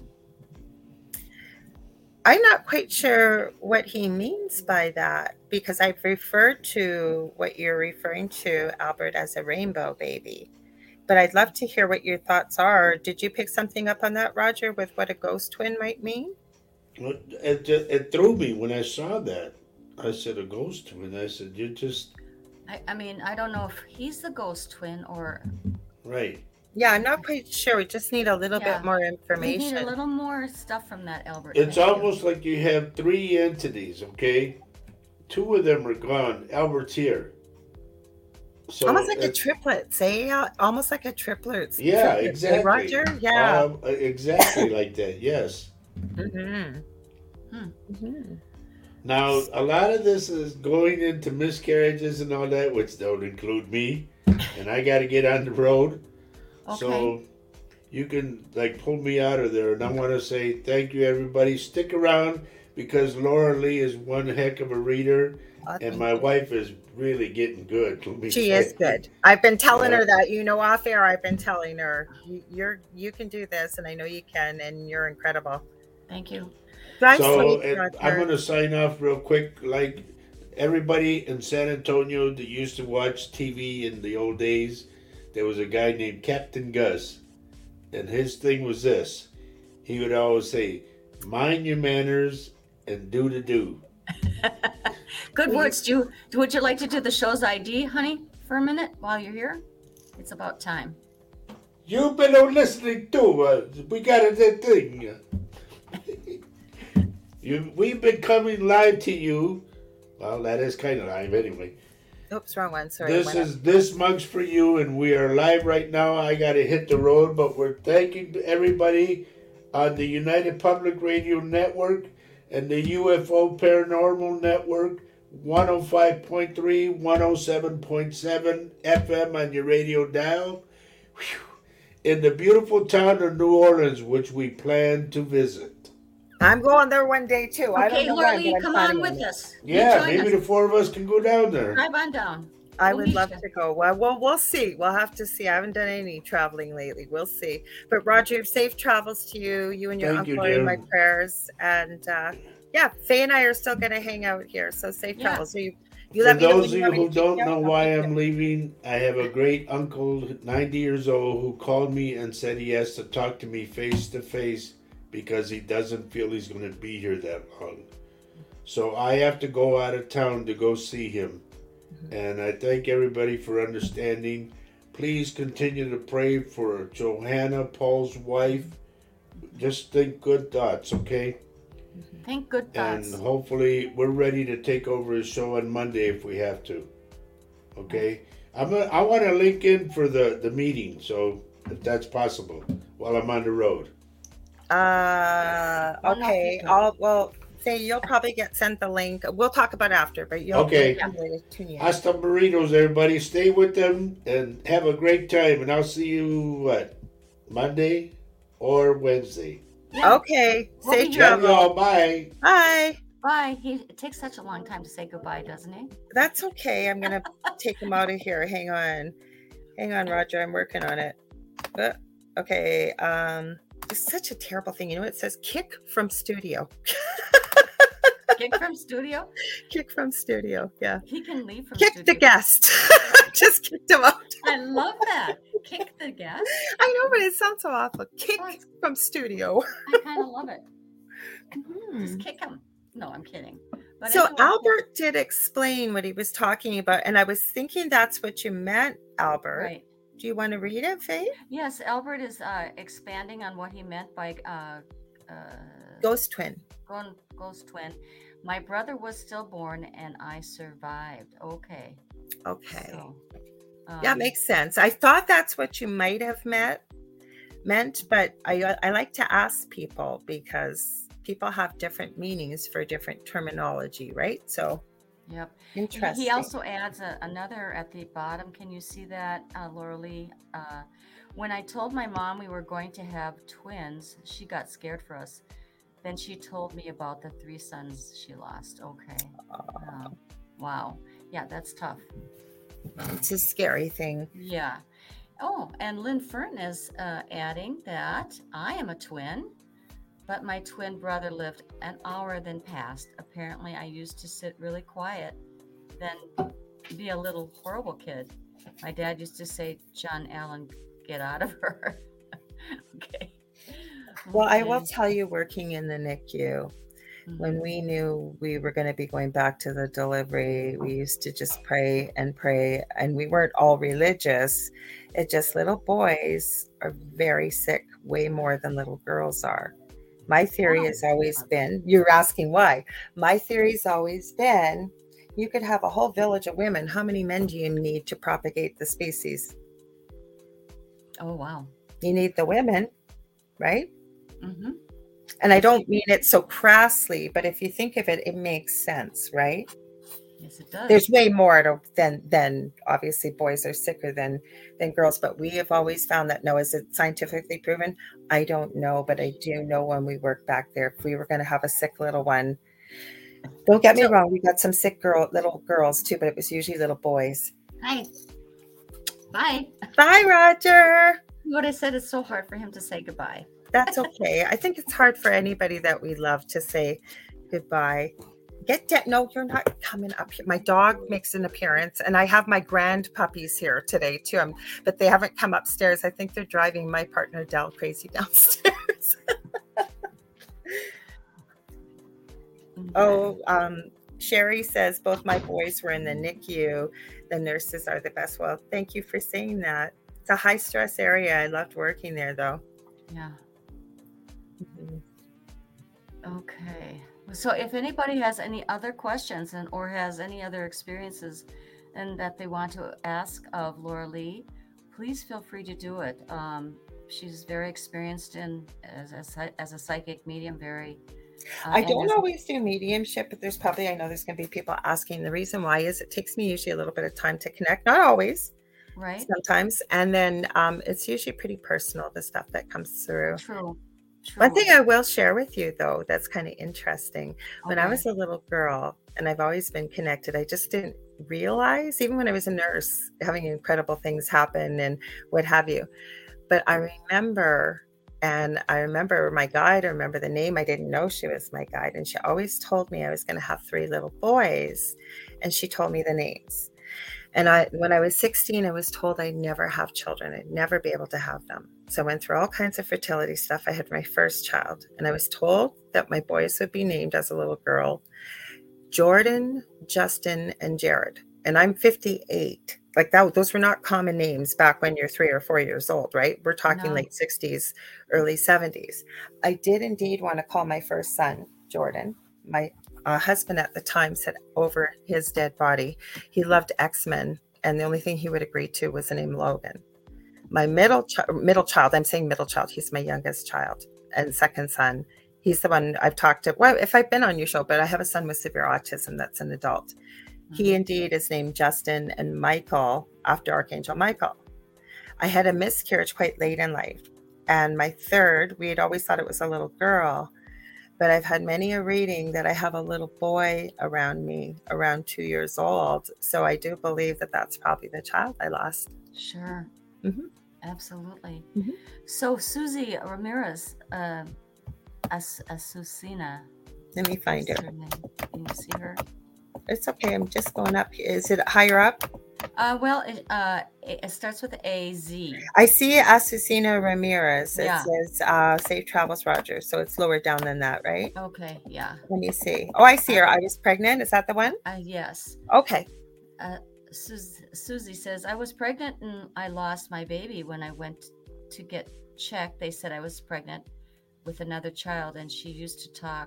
D: I'm not quite sure what he means by that, because I've referred to what you're referring to, Albert, as a rainbow baby. But I'd love to hear what your thoughts are. Did you pick something up on that, Roger, with what a ghost twin might mean?
A: It, it, it threw me when I saw that. I said, a ghost twin. I said, you just...
B: I, I mean, I don't know if he's the ghost twin or...
A: Right.
D: Yeah, I'm not quite sure. We just need a little yeah. bit more information.
B: We need a little more stuff from that, Albert.
A: It's almost like you have three entities, okay? Two of them are gone. Albert's here.
D: So almost like a triplet, say? Almost like a triplet.
A: Yeah,
D: triplet.
A: exactly.
D: Hey, Roger? Yeah.
A: Um, exactly like that, yes.
D: Mm-hmm. Hmm. Mm-hmm.
A: Now, a lot of this is going into miscarriages and all that, which don't include me, and I got to get on the road. Okay. So you can, like, pull me out of there. And I want to say thank you, everybody. Stick around, because Laura Lee is one heck of a reader, oh, and my you. wife is really getting good.
D: She say. is good. I've been telling yeah. her that, you know, off air, I've been telling her, you're, you can do this, and I know you can, and you're incredible.
B: Thank you.
A: So I'm going to sign off real quick. Like everybody in San Antonio that used to watch T V in the old days, there was a guy named Captain Gus, and his thing was this. He would always say, mind your manners and do the do.
B: Good words. Do, you, would you like to do the show's I D, honey, for a minute while you're here? It's about time.
A: You've been on listening to us. We got a thing. You, we've been coming live to you. Well, that is kind of live anyway.
D: Oops, wrong one. Sorry.
A: This is up. This Mug's for You, and we are live right now. I got to hit the road, but we're thanking everybody on the United Public Radio Network and the U F O Paranormal Network, one oh five point three, one oh seven point seven F M on your radio dial. Whew. In the beautiful town of New Orleans, which we plan to visit.
D: I'm going there one day too.
B: Okay,
D: I don't know
B: Laura
D: when,
B: come on with us.
A: Yeah, maybe us. The four of us can go down there.
B: Drive on down.
D: I
B: We'll
D: would
B: meet
D: love
B: you.
D: to go. Well, well, we'll see. We'll have to see. I haven't done any traveling lately. We'll see. But Roger, safe travels to you. You and your
A: Thank you,
D: uncle are in my
A: dear.
D: prayers. And uh, yeah, Faye and I are still going to hang out here. So safe
B: Yeah.
D: travels. So you, you
A: For
D: let me know when
A: those of
D: you
A: you
D: want me to
A: who
D: take
A: don't
D: you out.
A: know
D: I'll
A: why
D: take you.
A: I'm leaving, I have a great uncle, ninety years old, who called me and said he has to talk to me face to face because he doesn't feel he's going to be here that long. So I have to go out of town to go see him. And I thank everybody for understanding. Please continue to pray for Johanna, Paul's wife. Just think good thoughts, okay?
B: Think good thoughts.
A: And hopefully we're ready to take over his show on Monday if we have to. Okay? I'm a, I want to link in for the, the meeting, so if that's possible, while I'm on the road.
D: Uh,
B: Well, no,
D: okay.
B: people.
D: I'll, well, Faye, you'll probably get sent the link. We'll talk about it after, but you'll
A: Okay.
D: you'll be able to tune in.
A: Hasta burritos, everybody. Stay with them and have a great time. And I'll see you, what, Monday or Wednesday?
B: Yeah.
D: Okay.
B: We'll
D: Safe
B: be here.
A: Love
D: travel.
A: y'all. Bye.
D: Bye.
B: Bye. He, it takes such a long time to say goodbye, doesn't he?
D: That's okay. I'm gonna take him out of here. Hang on. Hang on, Roger. I'm working on it. Uh, okay. Um, it's such a terrible thing. You know, it says kick from studio.
B: Kick from studio.
D: Kick from studio. Yeah.
B: He can leave from
D: Kick
B: studio.
D: the guest. Just kicked him out.
B: I love that. Kick the guest.
D: I know, but it sounds so awful. Kick
B: Oh, it's-
D: from studio.
B: I kind of love it.
D: Hmm.
B: Just kick him. No, I'm kidding. But
D: So
B: anyway,
D: Albert did explain what he was talking about, and I was thinking that's what you meant, Albert.
B: Right.
D: Do you want to read it, Faye?
B: Yes, Albert is uh, expanding on what he meant by uh, uh,
D: Ghost twin.
B: Gon- ghost twin. My brother was stillborn and I survived. Okay.
D: Okay.
B: So,
D: Yeah,
B: um,
D: makes sense. I thought that's what you might have meant, meant, but I I like to ask people because people have different meanings for different terminology, right? So
B: Yep.
D: interesting.
B: He also adds a, another at the bottom. Can you see that, uh, Laura Lee? Uh, when I told my mom we were going to have twins, she got scared for us. Then she told me about the three sons she lost. Okay. Um, wow. Yeah, that's tough.
D: It's a scary thing.
B: Yeah. Oh, and Lynn Fern is uh, adding that I am a twin, but my twin brother lived an hour then passed. Apparently, I used to sit really quiet, then be a little horrible kid. My dad used to say, John Allen, get out of her. Okay.
D: Well, I will
B: Okay.
D: tell you, working in the N I C U, when we knew we were going to be going back to the delivery, we used to just pray and pray, and we weren't all religious. It just little boys are very sick, way more than little girls are. My theory
B: Wow.
D: has always been, you're asking why. My theory's always been, you could have a whole village of women. How many men do you need to propagate the species?
B: Oh, wow.
D: You need the women, right?
B: Mm-hmm.
D: And I don't mean it so crassly, but if you think of it, it makes sense, right?
B: Yes, it does.
D: There's way more to, than than obviously boys are sicker than than girls, but we have always found that no, is it scientifically proven? I don't know, but I do know when we worked back there, if we were going to have a sick little one, don't get me
B: So-
D: wrong, we got some sick girl little girls too, but it was usually little boys.
B: Hi. Bye.
D: Bye, Roger.
B: What I said is so hard for him to say goodbye.
D: That's okay. I think it's hard for anybody that we love to say goodbye. Get down. No, you're not coming up here. My dog makes an appearance, and I have my grand puppies here today too. Um, but they haven't come upstairs. I think they're driving my partner Dell crazy downstairs. Oh, um, Sherry says both my boys were in the N I C U. The nurses are the best. Well, thank you for saying that. It's a high stress area. I loved working there though.
B: Yeah.
D: Mhm.
B: Okay. So if anybody has any other questions and or has any other experiences and that they want to ask of Laura Lee, please feel free to do it. Um, she's very experienced in as a, psy- as a psychic medium, very uh,
D: I
B: and
D: don't
B: as a-
D: always do mediumship, but there's probably, I know there's going to be people asking. The reason why is it takes me usually a little bit of time to connect, not always,
B: right?
D: sometimes. And then um, it's usually pretty personal, the stuff that comes through.
B: True. True.
D: One thing I will share with you, though, that's kind of interesting. When I
B: Okay.
D: was a little girl, and I've always been connected, I just didn't realize, even when I was a nurse, having incredible things happen and what have you. But I remember, and I remember my guide, I remember the name. I didn't know she was my guide. And she always told me I was going to have three little boys. And she told me the names. And I, when I was sixteen, I was told I'd never have children. I'd never be able to have them. So I went through all kinds of fertility stuff. I had my first child, and I was told that my boys would be named as a little girl, Jordan, Justin, and Jared. And I'm fifty-eight. Like that, those were not common names back when you're three or four years old, right? We're talking
B: No.
D: late sixties, early seventies. I did indeed want to call my first son Jordan. My uh, husband at the time said over his dead body, he loved X-Men, and the only thing he would agree to was the name Logan. My middle chi- middle child, I'm saying middle child, he's my youngest child and second son. He's the one I've talked to. Well, if I've been on your show, but I have a son with severe autism that's an adult. He indeed is named Justin and Michael after Archangel Michael. I had a miscarriage quite late in life. And my third, we had always thought it was a little girl, but I've had many a reading that I have a little boy around me, around two years old. So I do believe that that's probably the child I lost.
B: Sure.
D: Mm-hmm.
B: Absolutely.
D: Mhm.
B: So Susie Ramirez, uh, As- Azucena.
D: Let me find
B: is
D: her.
B: her name. Can you see her?
D: It's okay. I'm just going up. Is it higher up?
B: Uh, well, it, uh, it, it starts with A Z.
D: I see Azucena Ramirez. It
B: Yeah.
D: says uh, Safe Travels Rogers. So it's lower down than that, right?
B: Okay, yeah.
D: Let me see. Oh, I see her. I was pregnant. Is that the one?
B: Uh, yes.
D: Okay.
B: Uh, Sus- Susie says, I was pregnant and I lost my baby when I went to get checked. They said I was pregnant with another child, and she used to talk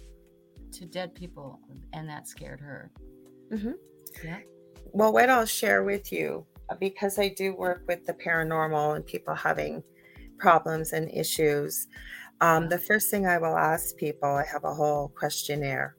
B: to dead people, and that scared her.
D: Mm-hmm.
B: Yeah.
D: Well, what I'll share with you, because I do work with the paranormal and people having problems and issues, um, the first thing I will ask people, I have a whole questionnaire,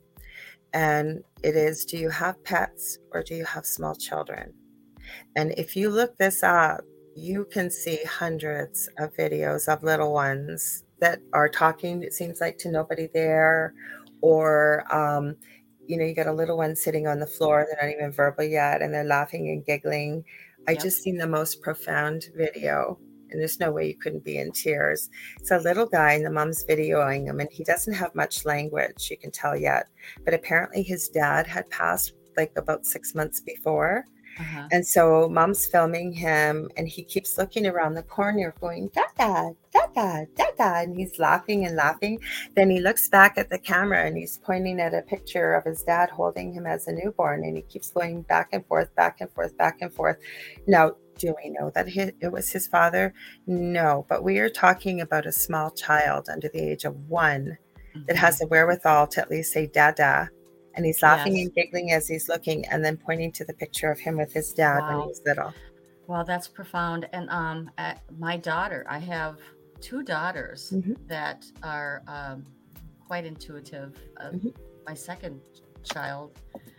D: and it is, do you have pets or do you have small children? And if you look this up, you can see hundreds of videos of little ones that are talking, it seems like, to nobody there, or um, you know, you got a little one sitting on the floor, they're not even verbal yet, and they're laughing and giggling. I
B: Yep.
D: just seen the most profound video, and there's no way you couldn't be in tears. It's a little guy, and the mom's videoing him, and he doesn't have much language, you can tell yet, but apparently his dad had passed like about six months before.
B: Uh-huh.
D: And so mom's filming him, and he keeps looking around the corner going, Dada, Dada, Dada. And he's laughing and laughing. Then he looks back at the camera and he's pointing at a picture of his dad holding him as a newborn. And he keeps going back and forth, back and forth, back and forth. Now, do we know that he, it was his father? No, but we are talking about a small child under the age of one
B: Mhm.
D: that has the wherewithal to at least say Dada. And he's laughing
B: Yes.
D: and giggling as he's looking, and then pointing to the picture of him with his dad when he
B: Wow.
D: was little.
B: Well, that's profound. And um, at my daughter, I have two daughters
D: Mhm.
B: that are um, quite intuitive. Uh,
D: Mhm.
B: My second child,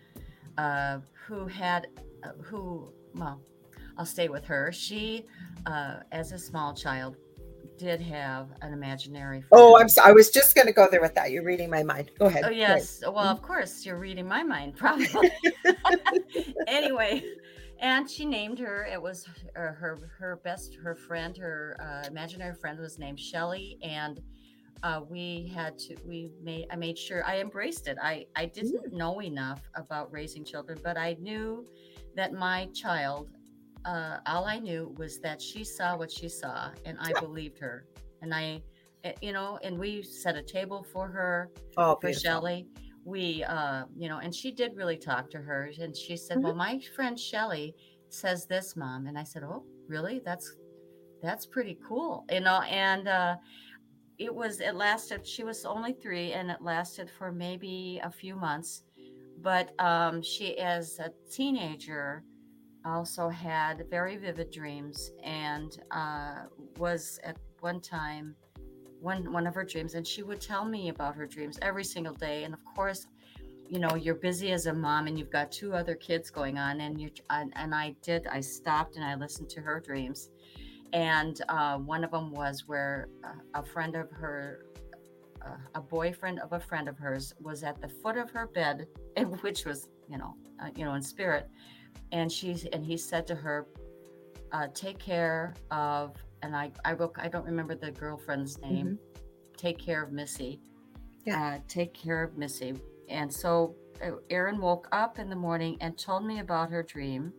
B: uh, who had, uh, who, well, I'll stay with her. She, uh, as a small child, did have an imaginary friend.
D: Oh, I'm so, I was just going to go there with that. You're reading my mind. Go ahead.
B: Oh,
D: Go ahead.
B: yes. Well, of course, you're reading my mind, probably. Anyway, and she named her. It was her her, her best, her friend, her uh, imaginary friend was named Shelly, and uh, we had to. We made. I made sure I embraced it. I I didn't know enough about raising children, but I knew that my child. Uh, all I knew was that she saw what she saw, and I believed her. And I, eh, you know, and we set a table for her,
D: Oh,
B: for
D: beautiful.
B: Shelly. We, uh, you know, and she did really talk to her. And she said,
D: Mhm.
B: "Well, my friend Shelly says this, Mom." And I said, "Oh, really? That's that's pretty cool, you know." And uh, it was. It lasted. She was only three, and it lasted for maybe a few months. But um, she, as a teenager, also had very vivid dreams, and uh, was at one time one one of her dreams, and she would tell me about her dreams every single day. And of course, you know, you're busy as a mom, and you've got two other kids going on, and you and, and I did. I stopped and I listened to her dreams, and uh, one of them was where a, a friend of her. Uh, a boyfriend of a friend of hers was at the foot of her bed, which was you know, uh, you know, in spirit. And she's and he said to her, uh, "Take care of," and I I wrote, I don't remember the girlfriend's name.
D: Mm-hmm.
B: Take care of Missy.
D: Yeah.
B: Uh, take care of Missy. And so uh, Erin woke up in the morning and told me about her dream,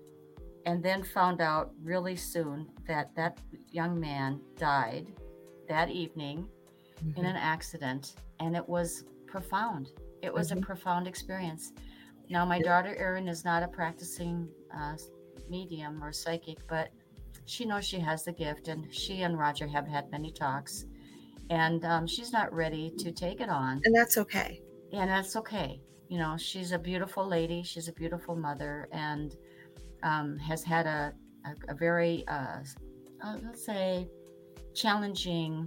B: and then found out really soon that that young man died that evening
D: Mm-hmm.
B: in an accident, and it was profound. It was
D: Mm-hmm.
B: a profound experience. Now, my daughter Erin is not a practicing uh, medium or psychic, but she knows she has the gift, and she and Roger have had many talks, and um, she's not ready to take it on,
D: And that's okay.
B: and that's okay. You know, she's a beautiful lady. She's a beautiful mother, and um, has had a a, a very uh, uh, let's say challenging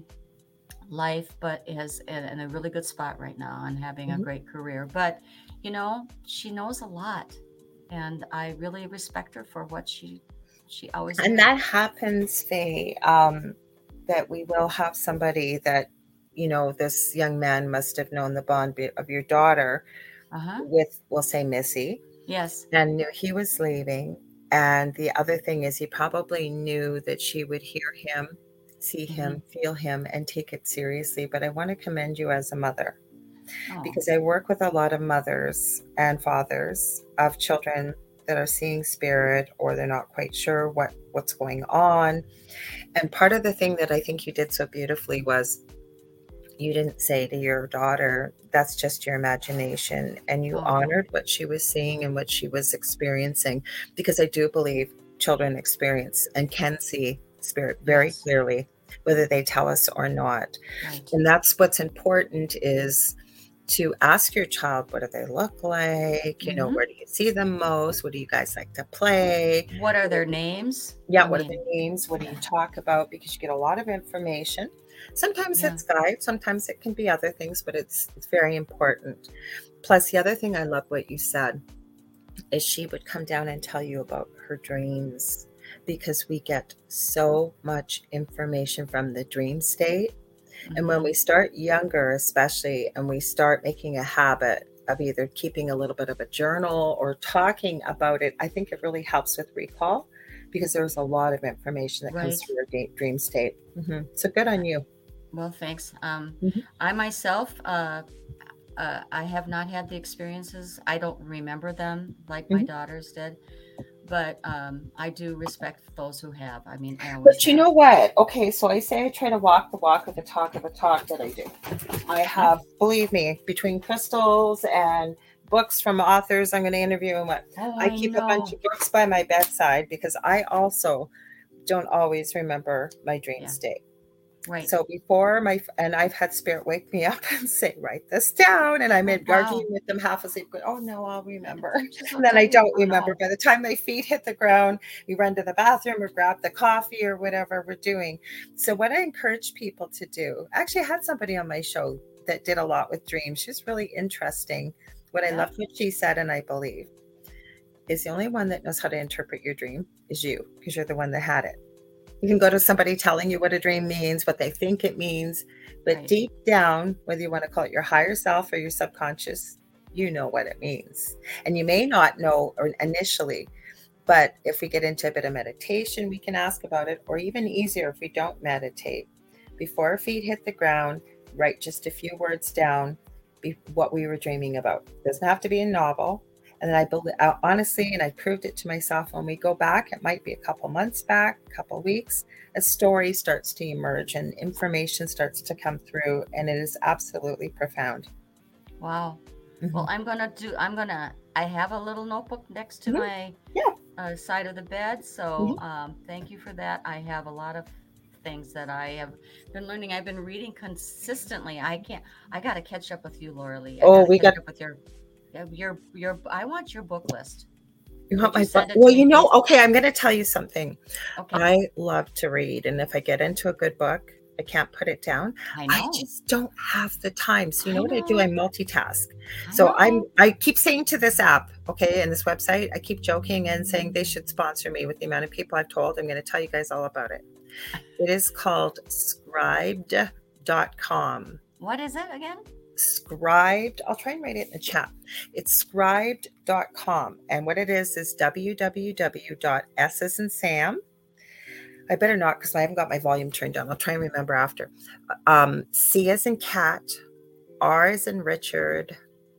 B: life, but is in, in a really good spot right now and having
D: Mm-hmm.
B: a great career. But you know, she knows a lot, and I really respect her for what she she always
D: And
B: did.
D: that happens, Faye, um, that we will have somebody that, you know, this young man must have known the bond be- of your daughter
B: Uh-huh.
D: with, we'll say, Missy,
B: Yes.
D: and knew he was leaving. And the other thing is, he probably knew that she would hear him, see him, feel him, and take it seriously. But I want to commend you as a mother,
B: Oh,
D: because I work with a lot of mothers and fathers of children that are seeing spirit, or they're not quite sure what, what's going on. And part of the thing that I think you did so beautifully was you didn't say to your daughter, that's just your imagination. And you
B: Oh.
D: honored what she was seeing and what she was experiencing, because I do believe children experience and can see spirit very
B: Yes.
D: clearly, whether they tell us or not.
B: right.
D: And that's what's important, is to ask your child, what do they look like? You know,
B: Mhm.
D: where do you see them most? What do you guys like to play?
B: What are their names?
D: Yeah,
B: I
D: what are
B: mean,
D: the names? What do
B: yeah.
D: you talk about? Because you get a lot of information. Sometimes
B: Yeah.
D: it's guides, sometimes it can be other things, but it's it's very important. Plus, the other thing I love what you said is she would come down and tell you about her dreams, because we get so much information from the dream state. And when
B: Mhm.
D: we start younger, especially, and we start making a habit of either keeping a little bit of a journal or talking about it, I think it really helps with recall, because there's a lot of information that comes
B: Right.
D: through your da- dream state. hmm So good on you.
B: Well, thanks. Um,
D: Mhm.
B: I myself, uh, uh, I have not had the experiences. I don't remember them like my
D: Mhm.
B: daughters did, but um, I do respect those who have. I mean, I always
D: But you
B: have.
D: know what? Okay, so I say I try to walk the walk or the talk of the talk that I do. I have, believe me, between crystals and books from authors I'm going to interview and what,
B: Oh,
D: I
B: I
D: keep a bunch
B: know.
D: of books by my bedside, because I also don't always remember my dream
B: Yeah.
D: state.
B: Right.
D: So before my, and I've had spirit wake me up and say, write this down. And I'm
B: Oh,
D: in
B: wow.
D: arguing with them half asleep, going, oh no, I'll remember.
B: She's so
D: And then I
B: tired.
D: don't
B: Oh, no.
D: remember. By the time my feet hit the ground, we run to the bathroom or grab the coffee or whatever we're doing. So what I encourage people to do, actually I had somebody on my show that did a lot with dreams. She's really interesting. What I
B: Yeah.
D: loved what she said, and I believe, is the only one that knows how to interpret your dream is you, because you're the one that had it. You can go to somebody telling you what a dream means, what they think it means, but
B: Right.
D: deep down, whether you want to call it your higher self or your subconscious, you know what it means. And you may not know or initially, but if we get into a bit of meditation, we can ask about it, or even easier, if we don't meditate, before our feet hit the ground, write just a few words down, be, what we were dreaming about. It doesn't have to be a novel. And then I believe, honestly, and I proved it to myself, when we go back, it might be a couple months back, a couple weeks, a story starts to emerge and information starts to come through, and it is absolutely profound.
B: Wow.
D: Mhm.
B: Well, I'm gonna do. I'm gonna. I have a little notebook next to
D: Mhm.
B: my
D: Yeah.
B: uh, side of the bed. So um, thank you for that. I have a lot of things that I have been learning. I've been reading consistently. I can't. I got to catch up with you, Laura Lee. I
D: Oh,
B: gotta
D: we
B: catch
D: got,
B: up with your your your. I want your book list.
D: you
B: Would
D: want
B: you
D: my
B: send
D: book?
B: it
D: Well,
B: to me,
D: you know,
B: please?
D: okay, I'm going to tell you something.
B: Okay.
D: I love to read, and if I get into a good book, I can't put it down.
B: I
D: I
B: know.
D: just don't have the time. So you know
B: I
D: what I do? I
B: know.
D: multitask.
B: I
D: So I'm
B: know.
D: I keep saying to this app, okay, and this website, I keep joking and saying they should sponsor me with the amount of people I've told. I'm going to tell you guys all about it. It is called scribed dot com.
B: What is it again?
D: Scribed. I'll try and write it in the chat. It's scribed dot com. And what it is is w w w dot s as in Sam. I better not because I haven't got my volume turned down. I'll try and remember after. Um, C as in cat, R as in Richard,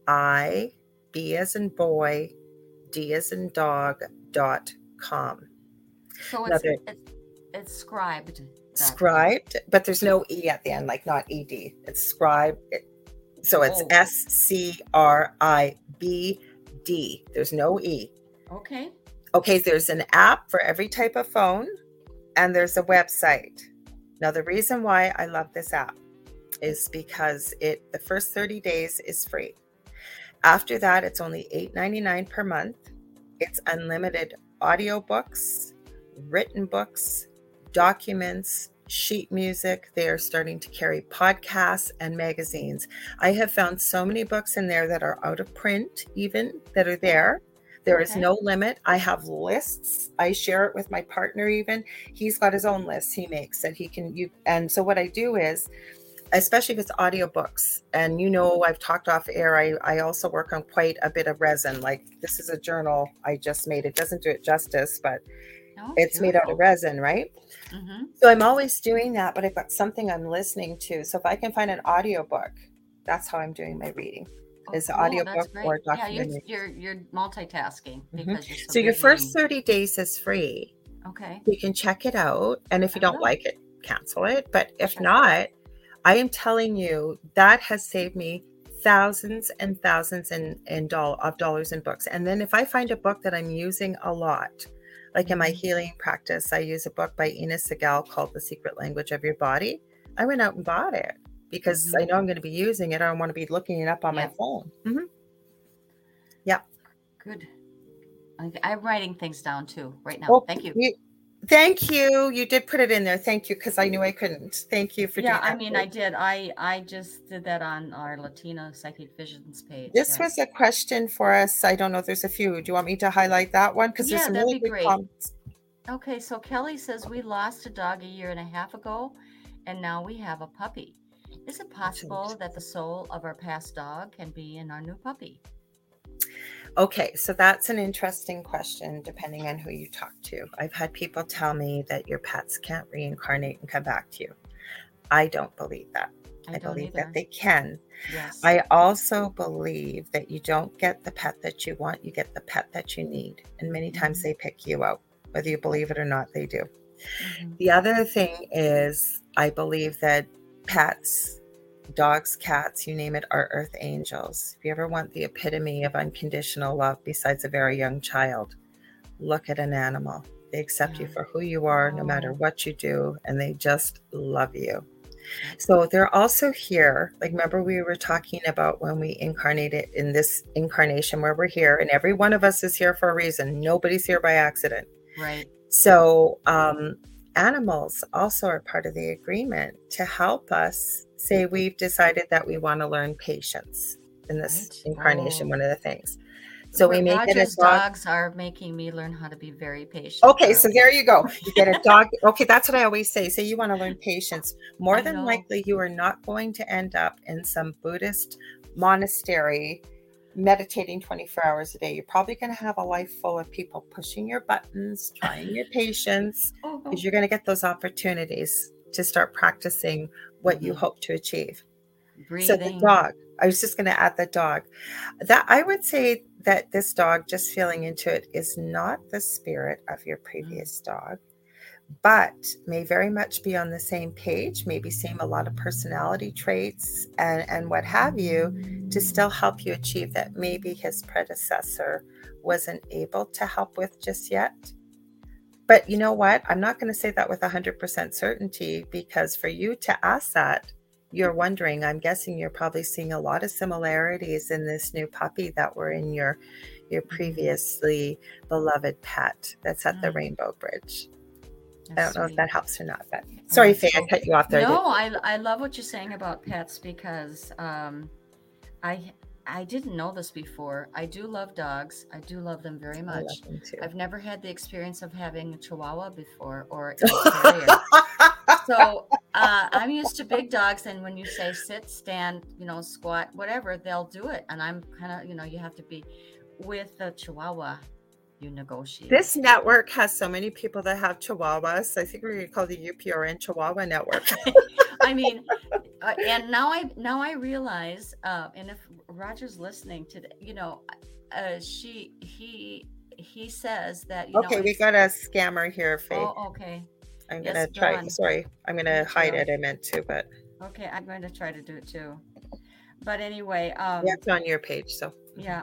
D: I, B as in boy, D as in dog, dot com.
B: So it's,
D: Another-
B: it's, it's scribed.
D: Scribed, but there's no E at the end, like not E D. It's scribed. It, so it's
B: Oh.
D: S C R I B D. There's no E.
B: Okay.
D: Okay, there's an app for every type of phone, and there's a website. Now, the reason why I love this app is because it the first thirty days is free. After that, it's only eight ninety-nine per month. It's unlimited audiobooks, written books, documents, sheet music. They are starting to carry podcasts and magazines. I have found so many books in there that are out of print, even that are there. There is
B: Okay.
D: no limit. I have lists. I share it with my partner even. He's got his own lists he makes that he can you and so what I do is, especially if it's audiobooks, and you know I've talked off air, I, I also work on quite a bit of resin. Like this is a journal I just made. It doesn't do it justice, but
B: Oh,
D: it's made out of resin, right?
B: Mm-hmm.
D: So I'm always doing that, but I've got something I'm listening to. So if I can find an audiobook, that's how I'm doing my reading. Is the audiobook or
B: Yeah,
D: documentary.
B: you're, you're you're multitasking because you're so,
D: So your
B: busy.
D: first thirty days is free.
B: Okay.
D: You can check it out. And if you
B: I
D: don't
B: will.
D: like it, cancel it. But if
B: Sure.
D: not, I am telling you, that has saved me thousands and thousands in, in doll, of dollars in books. And then if I find a book that I'm using a lot, like in my
B: Mhm.
D: healing practice, I use a book by Ina Segal called The Secret Language of Your Body. I went out and bought it because
B: Mhm.
D: I know I'm going to be using it. I don't want to be looking it up on my
B: Yeah.
D: phone. Mhm.
B: Good. I, I'm writing things down too right now.
D: Oh,
B: Thank you.
D: Thank you. You did put it in there. Thank you, because I knew I couldn't. Thank you for
B: Yeah,
D: doing that.
B: I mean, I did. I I just did that on our Latina Psychic Visions page.
D: This
B: yeah.
D: was a question for us. I don't know if there's a few. Do you want me to highlight that one? Because there's
B: Yeah,
D: some
B: that'd
D: really
B: be
D: good
B: great.
D: comments.
B: Okay, so Kelly says we lost a dog a year and a half ago, and now we have a puppy. Is it possible that the soul of our past dog can be in our new puppy?
D: Okay, so that's an interesting question, depending on who you talk to. I've had people tell me that your pets can't reincarnate and come back to you. I don't believe that.
B: I,
D: I
B: don't
D: believe
B: either.
D: that they can.
B: Yes.
D: I also believe that you don't get the pet that you want, you get the pet that you need. And many times
B: Mhm.
D: they pick you out. Whether you believe it or not, they do.
B: Mhm.
D: The other thing is, I believe that pets, dogs, cats, you name it, are earth angels. If you ever want the epitome of unconditional love besides a very young child, look at an animal. They accept you
B: Yeah.
D: for who you are, no matter
B: Oh.
D: what you do, and they just love you. So they're also here. Like, remember we were talking about when we incarnated in this incarnation where we're here, and every one of us is here for a reason. Nobody's here by accident.
B: Right.
D: So um, animals also are part of the agreement to help us. Say we've decided that we want to learn patience in this
B: Right.
D: incarnation,
B: Oh.
D: one of the things. So we
B: Ro-
D: make it a
B: Roger's
D: dog.
B: dogs are making me learn how to be very patient.
D: Okay, so
B: Carly.
D: there you go. You get a dog. Okay, that's what I always say. Say you want to learn patience. More
B: I
D: than
B: know.
D: likely, you are not going to end up in some Buddhist monastery meditating twenty-four hours a day. You're probably going to have a life full of people pushing your buttons, trying your patience,
B: Oh,
D: because you're going to get those opportunities to start practicing what you
B: Mhm.
D: hope to achieve.
B: breathing.
D: So the dog, I was just going to add the dog. That I would say that this dog, just feeling into it, is not the spirit of your previous dog, but may very much be on the same page, maybe same a lot of personality traits and, and what have you, to still help you achieve that maybe his predecessor wasn't able to help with just yet. But you know what? I'm not going to say that with one hundred percent certainty, because for you to ask that, you're wondering, I'm guessing you're probably seeing a lot of similarities in this new puppy that were in your your previously beloved pet that's at the
B: Mm.
D: Rainbow Bridge. I
B: That's
D: don't know if
B: sweet.
D: that helps or not, but sorry,
B: that's
D: Faye, I
B: cool.
D: cut you off there.
B: No, I I love what you're saying about pets because um, I I didn't know this before. I do love dogs. I do love them very
D: I
B: much.
D: love them too.
B: I've never had the experience of having a Chihuahua before or a terrier. So uh, I'm used to big dogs, and when you say sit, stand, you know, squat, whatever, they'll do it. And I'm kind of, you know, you have to be with the Chihuahua. You negotiate.
D: This network has so many people that have Chihuahuas. I think we're going to call the U P R N Chihuahua Network.
B: I mean, uh, and now I now I realize, uh, and if Roger's listening to, the, you know, uh, she he he says that you
D: Okay,
B: know.
D: we
B: It's,
D: got a scammer here, Faith.
B: oh, okay.
D: I'm
B: Yes,
D: gonna try.
B: Dawn.
D: Sorry, I'm gonna
B: Me
D: hide
B: too.
D: it. I meant to, but
B: Okay, I'm going to try to do it too. But anyway, um,
D: yeah, it's on your page. So
B: yeah,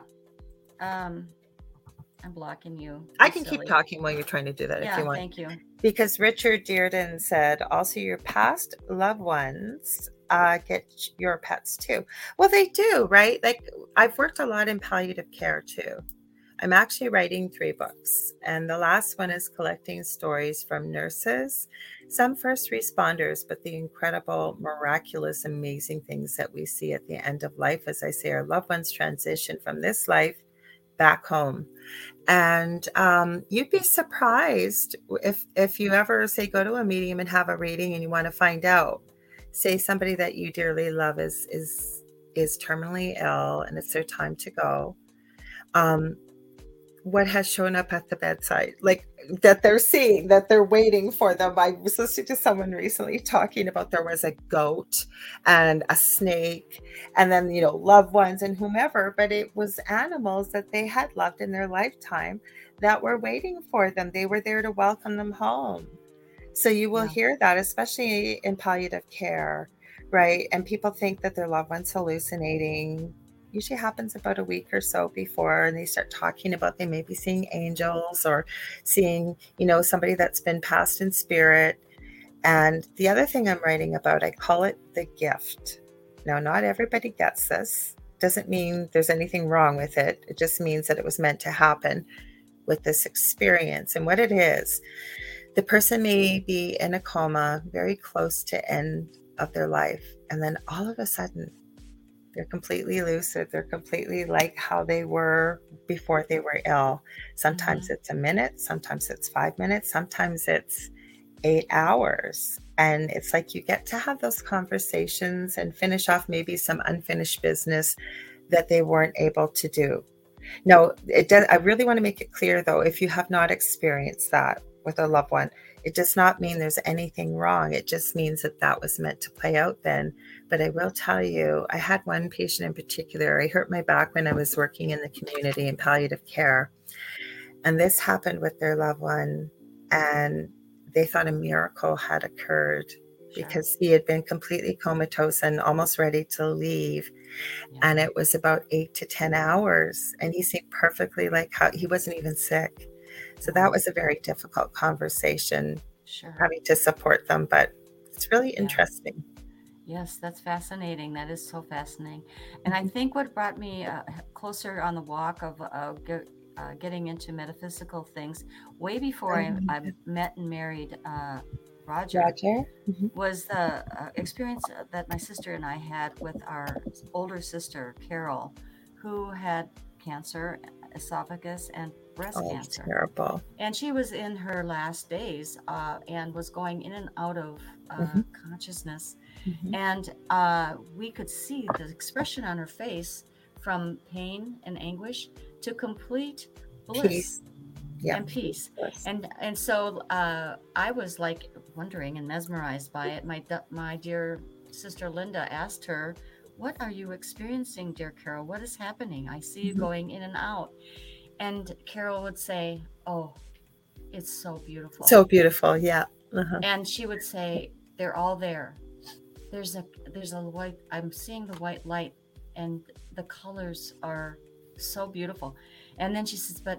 B: um, I'm blocking you.
D: I
B: You're
D: can
B: silly.
D: keep talking while you're trying to do that if
B: Yeah,
D: you want.
B: thank you.
D: Because Richard Dearden said, also your past loved ones uh, get your pets too. Well, they do, right? Like I've worked a lot in palliative care too. I'm actually writing three books, and the last one is collecting stories from nurses, some first responders, but the incredible, miraculous, amazing things that we see at the end of life. As I say, our loved ones transition from this life back home. And um, you'd be surprised if if you ever say go to a medium and have a reading and you want to find out, say somebody that you dearly love is is is terminally ill and it's their time to go. Um, what has shown up at the bedside, like that they're seeing, that they're waiting for them. I was listening to someone recently talking about there was a goat and a snake and then, you know, loved ones and whomever, but it was animals that they had loved in their lifetime that were waiting for them. They were there to welcome them home. So you will
B: Yeah.
D: hear that, especially in palliative care, right? And people think that their loved one's hallucinating. Usually happens about a week or so before, and they start talking about they may be seeing angels or seeing, you know, somebody that's been passed in spirit. And the other thing I'm writing about, I call it the gift. Now, not everybody gets this. Doesn't mean there's anything wrong with it. It just means that it was meant to happen with this experience. And what it is, the person may be in a coma, very close to end of their life, and then all of a sudden, they're completely lucid. They're completely like how they were before they were ill. Sometimes
B: Mhm.
D: it's a minute, sometimes it's five minutes, sometimes it's eight hours. And it's like you get to have those conversations and finish off maybe some unfinished business that they weren't able to do. No, it does. I really want to make it clear, though, if you have not experienced that with a loved one, it does not mean there's anything wrong. It just means that that was meant to play out then. But I will tell you, I had one patient in particular. I hurt my back when I was working in the community in palliative care. And this happened with their loved one. And they thought a miracle had occurred
B: Sure.
D: because he had been completely comatose and almost ready to leave.
B: Yeah.
D: And it was about eight to ten hours. And he seemed perfectly like how he wasn't even sick. So that was a very difficult conversation,
B: Sure.
D: having to support them. But it's really
B: Yeah.
D: interesting.
B: Yes, that's fascinating. That is so fascinating. And I think what brought me uh, closer on the walk of uh, ge- uh, getting into metaphysical things, way before I, I met and married uh, Roger,
D: Roger? Mhm.
B: was the uh, experience that my sister and I had with our older sister, Carol, who had cancer, esophagus, and breast
D: Oh,
B: cancer.
D: terrible.
B: And she was in her last days uh, and was going in and out of uh,
D: Mhm.
B: consciousness.
D: Mhm.
B: And uh, we could see the expression on her face from pain and anguish to complete bliss
D: Peace. Yeah.
B: and peace.
D: Bliss.
B: And and so uh, I was like wondering and mesmerized by it. My d- my dear sister Linda asked her, "What are you experiencing, dear Carol? What is happening? I see you
D: Mhm.
B: going in and out." And Carol would say, "Oh, it's so beautiful."
D: So beautiful. Yeah. Uh-huh.
B: And she would say, "They're all there. There's a there's a white. I'm seeing the white light, and the colors are so beautiful." And then she says, "But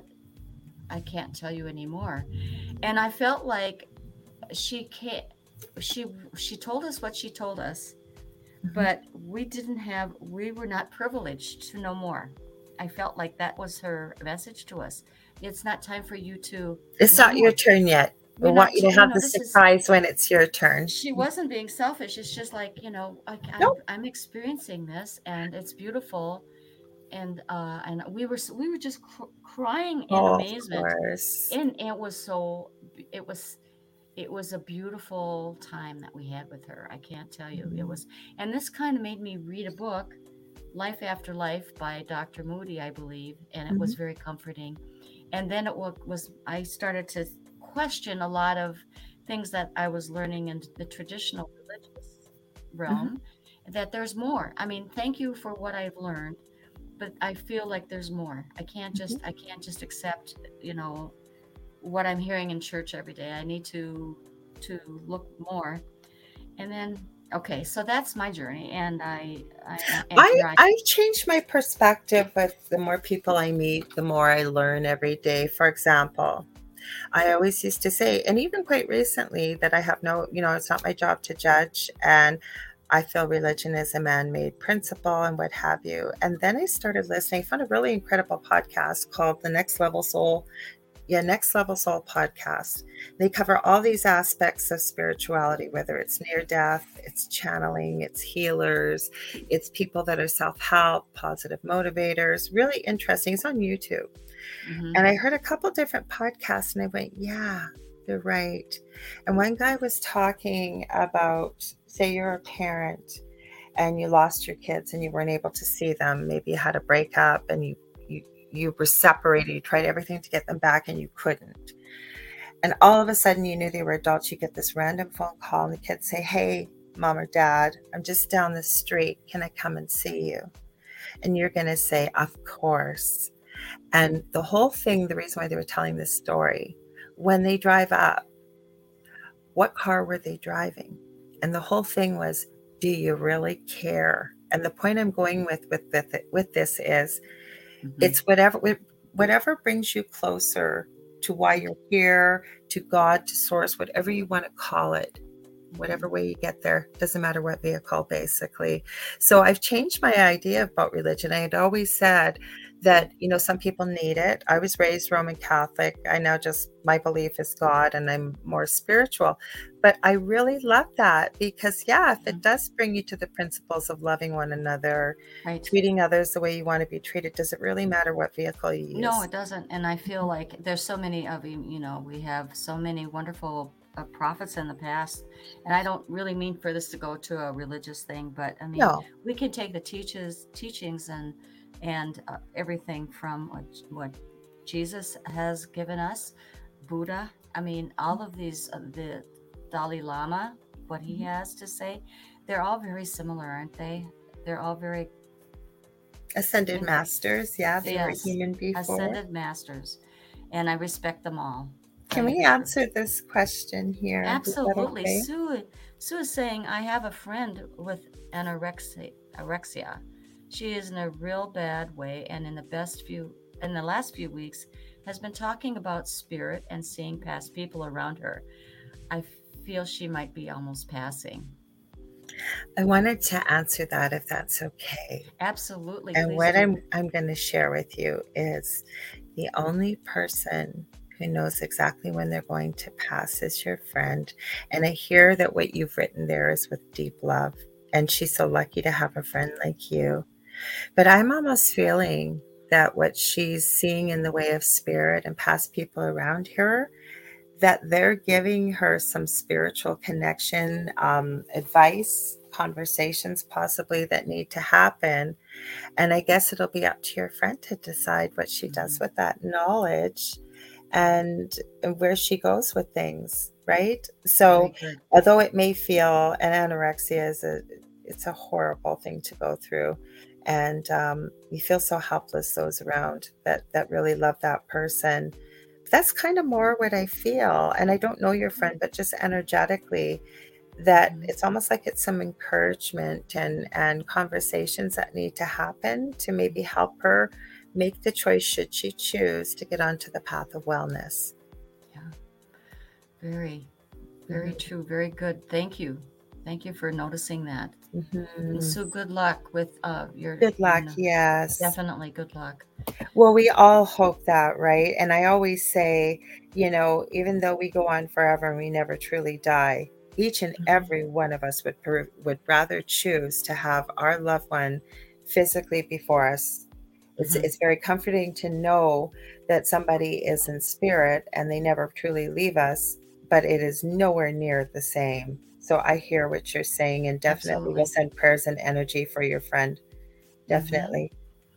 B: I can't tell you anymore." And I felt like she can't. She she told us what she told us,
D: Mhm.
B: but we didn't have. We were not privileged to know more. I felt like that was her message to us. It's not time for you to.
D: It's
B: know
D: not your
B: more.
D: turn yet. We
B: We're
D: want
B: not.
D: you to
B: You
D: have
B: know,
D: the
B: this is.
D: surprise when it's your turn.
B: She wasn't being selfish. It's just like, you know, I, I'm
D: Nope.
B: I'm experiencing this, and it's beautiful, and uh, and we were we were just cr- crying in
D: Oh, of
B: amazement,
D: course.
B: and it was so it was it was a beautiful time that we had with her. I can't tell you. It was, and this kind of made me read a book, Life After Life by Doctor Moody, I believe, and it was very comforting. And then it wa- was, I started to question a lot of things that I was learning in the traditional religious realm, that there's more. I mean, thank you for what I've learned, but I feel like there's more. I can't just, I can't just accept, you know, what I'm hearing in church every day. I need to to look more. And then okay, so that's my journey, and I I and
D: I
B: here I
D: I changed my perspective with the more people I meet, the more I learn every day. For example, I always used to say, and even quite recently, that I have no, you know, it's not my job to judge, and I feel religion is a man-made principle and what have you. And then I started listening, found a really incredible podcast called The Next Level Soul. Yeah, Next Level Soul podcast. They cover all these aspects of spirituality, whether it's near death, it's channeling, it's healers, it's people that are self-help, positive motivators. Really interesting. It's on YouTube.
B: Mhm.
D: And I heard a couple different podcasts and I went, yeah, they're right. And one guy was talking about, say you're a parent and you lost your kids and you weren't able to see them. Maybe you had a breakup and you you you were separated. You tried everything to get them back and you couldn't. And all of a sudden you knew they were adults. You get this random phone call and the kids say, hey, mom or dad, I'm just down the street. Can I come and see you? And you're going to say, of course. And the whole thing, the reason why they were telling this story, when they drive up, what car were they driving? And the whole thing was, do you really care? And the point I'm going with with with, with this is,
B: Mhm.
D: it's whatever whatever brings you closer to why you're here, to God, to source, whatever you want to call it. Whatever way you get there, doesn't matter what vehicle, basically. So I've changed my idea about religion. I had always said that, you know, some people need it. I was raised Roman Catholic. I now just, my belief is God and I'm more spiritual. But I really love that because, yeah, if it does bring you to the principles of loving one another,
B: Right.
D: treating others the way you want to be treated, does it really matter what vehicle you use?
B: No, it doesn't. And I feel like there's so many of you, you know, we have so many wonderful uh, prophets in the past. And I don't really mean for this to go to a religious thing, but I mean,
D: No.
B: we can take the teaches, teachings and and uh, everything from what, what Jesus has given us, Buddha. I mean, all of these, uh, the Dalai Lama, what he has to say, they're all very similar, aren't they? They're all very
D: Ascended
B: in-
D: masters, yeah, they were
B: yes,
D: human before.
B: ascended masters, and I respect them all.
D: Can
B: I
D: we
B: do.
D: answer this question here? Is that
B: Absolutely.
D: okay?
B: Sue Sue is saying, I have a friend with anorexia. Anorexia. She is in a real bad way, and in the best few in the last few weeks has been talking about spirit and seeing past people around her. I feel she might be almost passing.
D: I wanted to answer that if that's okay.
B: Absolutely.
D: And
B: please
D: what
B: do.
D: I'm I'm going to share with you is the only person who knows exactly when they're going to pass is your friend. And I hear that what you've written there is with deep love. And she's so lucky to have a friend like you. But I'm almost feeling that what she's seeing in the way of spirit and past people around her, that they're giving her some spiritual connection, um, advice, conversations possibly that need to happen. And I guess it'll be up to your friend to decide what she does with that knowledge and, and where she goes with things, right? So
B: Very good.
D: although it may feel, and anorexia is a, it's a horrible thing to go through. And um, you feel so helpless, those around that, that really love that person. That's kind of more what I feel. And I don't know your friend, but just energetically, that
B: Mhm.
D: it's almost like it's some encouragement and, and conversations that need to happen to maybe help her make the choice, should she choose, to get onto the path of wellness.
B: Yeah. Very, very
D: Mhm.
B: true. Very good. Thank you. Thank you for noticing that.
D: Mhm.
B: And so good luck with uh your
D: Good luck.
B: you know,
D: Yes.
B: definitely good luck.
D: Well, we all hope that, right? And I always say, you know, even though we go on forever and we never truly die, each and
B: Mhm.
D: every one of us would per- would rather choose to have our loved one physically before us. It's
B: Mhm.
D: it's very comforting to know that somebody is in spirit and they never truly leave us, but it is nowhere near the same. So I hear what you're saying, and definitely will
B: Absolutely.
D: send prayers and energy for your friend.
B: Mhm.
D: Definitely.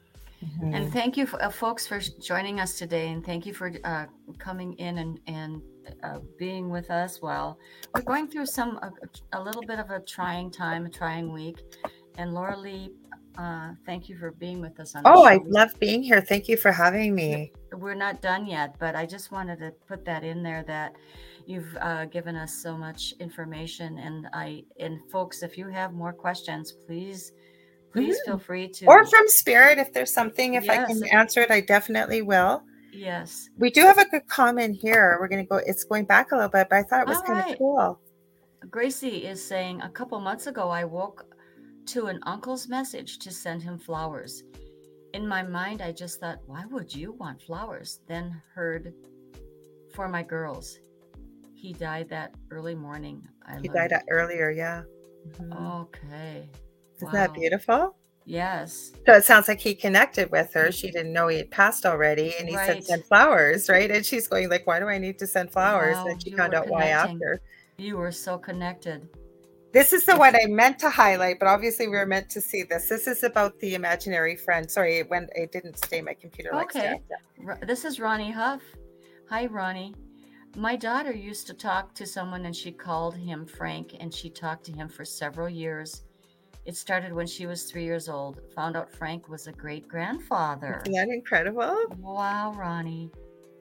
B: And
D: Mhm.
B: thank you, f- uh, folks, for sh- joining us today, and thank you for uh, coming in and and uh, being with us while we're going through some a, a little bit of a trying time, a trying week. And Laura Lee, uh, thank you for being with us on the
D: Oh,
B: show.
D: I love being here. Thank you for having me.
B: We're not done yet, but I just wanted to put that in there that you've uh, given us so much information, and I and folks, if you have more questions, please please feel
D: Mhm.
B: free to.
D: Or from spirit, if there's something, if I
B: Yes,
D: can
B: if-
D: answer it, I definitely will.
B: yes.
D: We do have a good comment here. We're going to go, it's going back a little bit, but I thought it was
B: All
D: kind of
B: right.
D: cool.
B: Gracie is saying, a couple months ago, I woke to an uncle's message to send him flowers. In my mind, I just thought, why would you want flowers? Then heard, for my girls. He died that early morning. I
D: He
B: learned.
D: died at earlier, yeah. Mhm.
B: Okay.
D: Isn't that
B: Wow.
D: beautiful?
B: Yes.
D: So it sounds like he connected with her. She didn't know he had passed already, and he said,
B: Right.
D: send flowers, right? And she's going like, why do I need to send flowers?
B: Wow.
D: And she
B: You
D: found
B: were
D: out why
B: connecting.
D: after.
B: You were so connected.
D: This is the
B: If-
D: one I meant to highlight, but obviously we were meant to see this. This is about the imaginary friend. Sorry, it went, it didn't stay. My computer likes to.
B: Okay. R- This is Ronnie Huff. Hi, Ronnie. My daughter used to talk to someone and she called him Frank, and she talked to him for several years. It started when she was three years old. Found out Frank was a great grandfather.
D: Isn't that incredible?
B: Wow, Ronnie.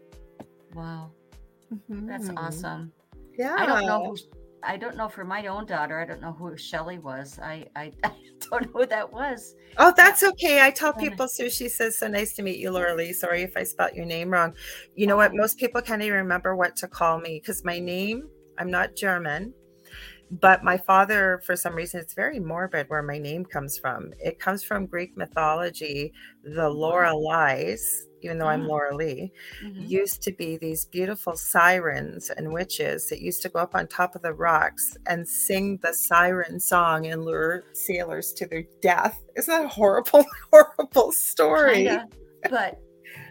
B: Wow. That's
D: Mhm.
B: awesome.
D: Yeah.
B: I don't know who I don't know for my own daughter. I don't know who Shelly was. I I, I don't know who that was.
D: Oh, that's okay. I tell
B: And-
D: people, so she says, so nice to meet you, Laura Lee. Sorry if I spelt your name wrong. You know what?
B: Oh.
D: Most people can't even remember what to call me because my name, I'm not German, but my father, for some reason, it's very morbid where my name comes from. It comes from Greek mythology. The Loreleis, even though I'm
B: Mm.
D: Laura Lee,
B: Mhm.
D: used to be these beautiful sirens and witches that used to go up on top of the rocks and sing the siren song and lure sailors to their death. Isn't that a horrible, horrible story?
B: Kinda, but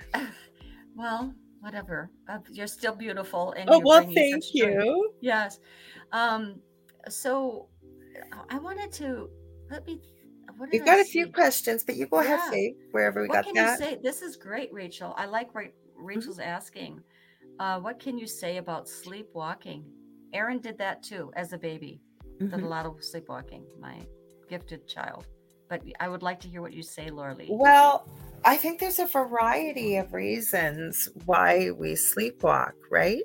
B: well, whatever. Uh, you're still beautiful, and
D: Oh,
B: you're
D: well,
B: bringing
D: thank
B: such joy.
D: you.
B: Yes. Um. So, I wanted to let me. What did
D: We've
B: I
D: got a
B: say?
D: few questions, but you go ahead,
B: Yeah.
D: Faye, wherever we
B: What
D: got
B: can
D: that.
B: you say? This is great, Rachel. I like what Rachel's asking. Uh, what can you say about sleepwalking? Aaron did that too as a baby. Did a
D: Mhm.
B: lot of sleepwalking. My gifted child. But I would like to hear what you say, Laura Lee.
D: Well, I think there's a variety of reasons why we sleepwalk, right?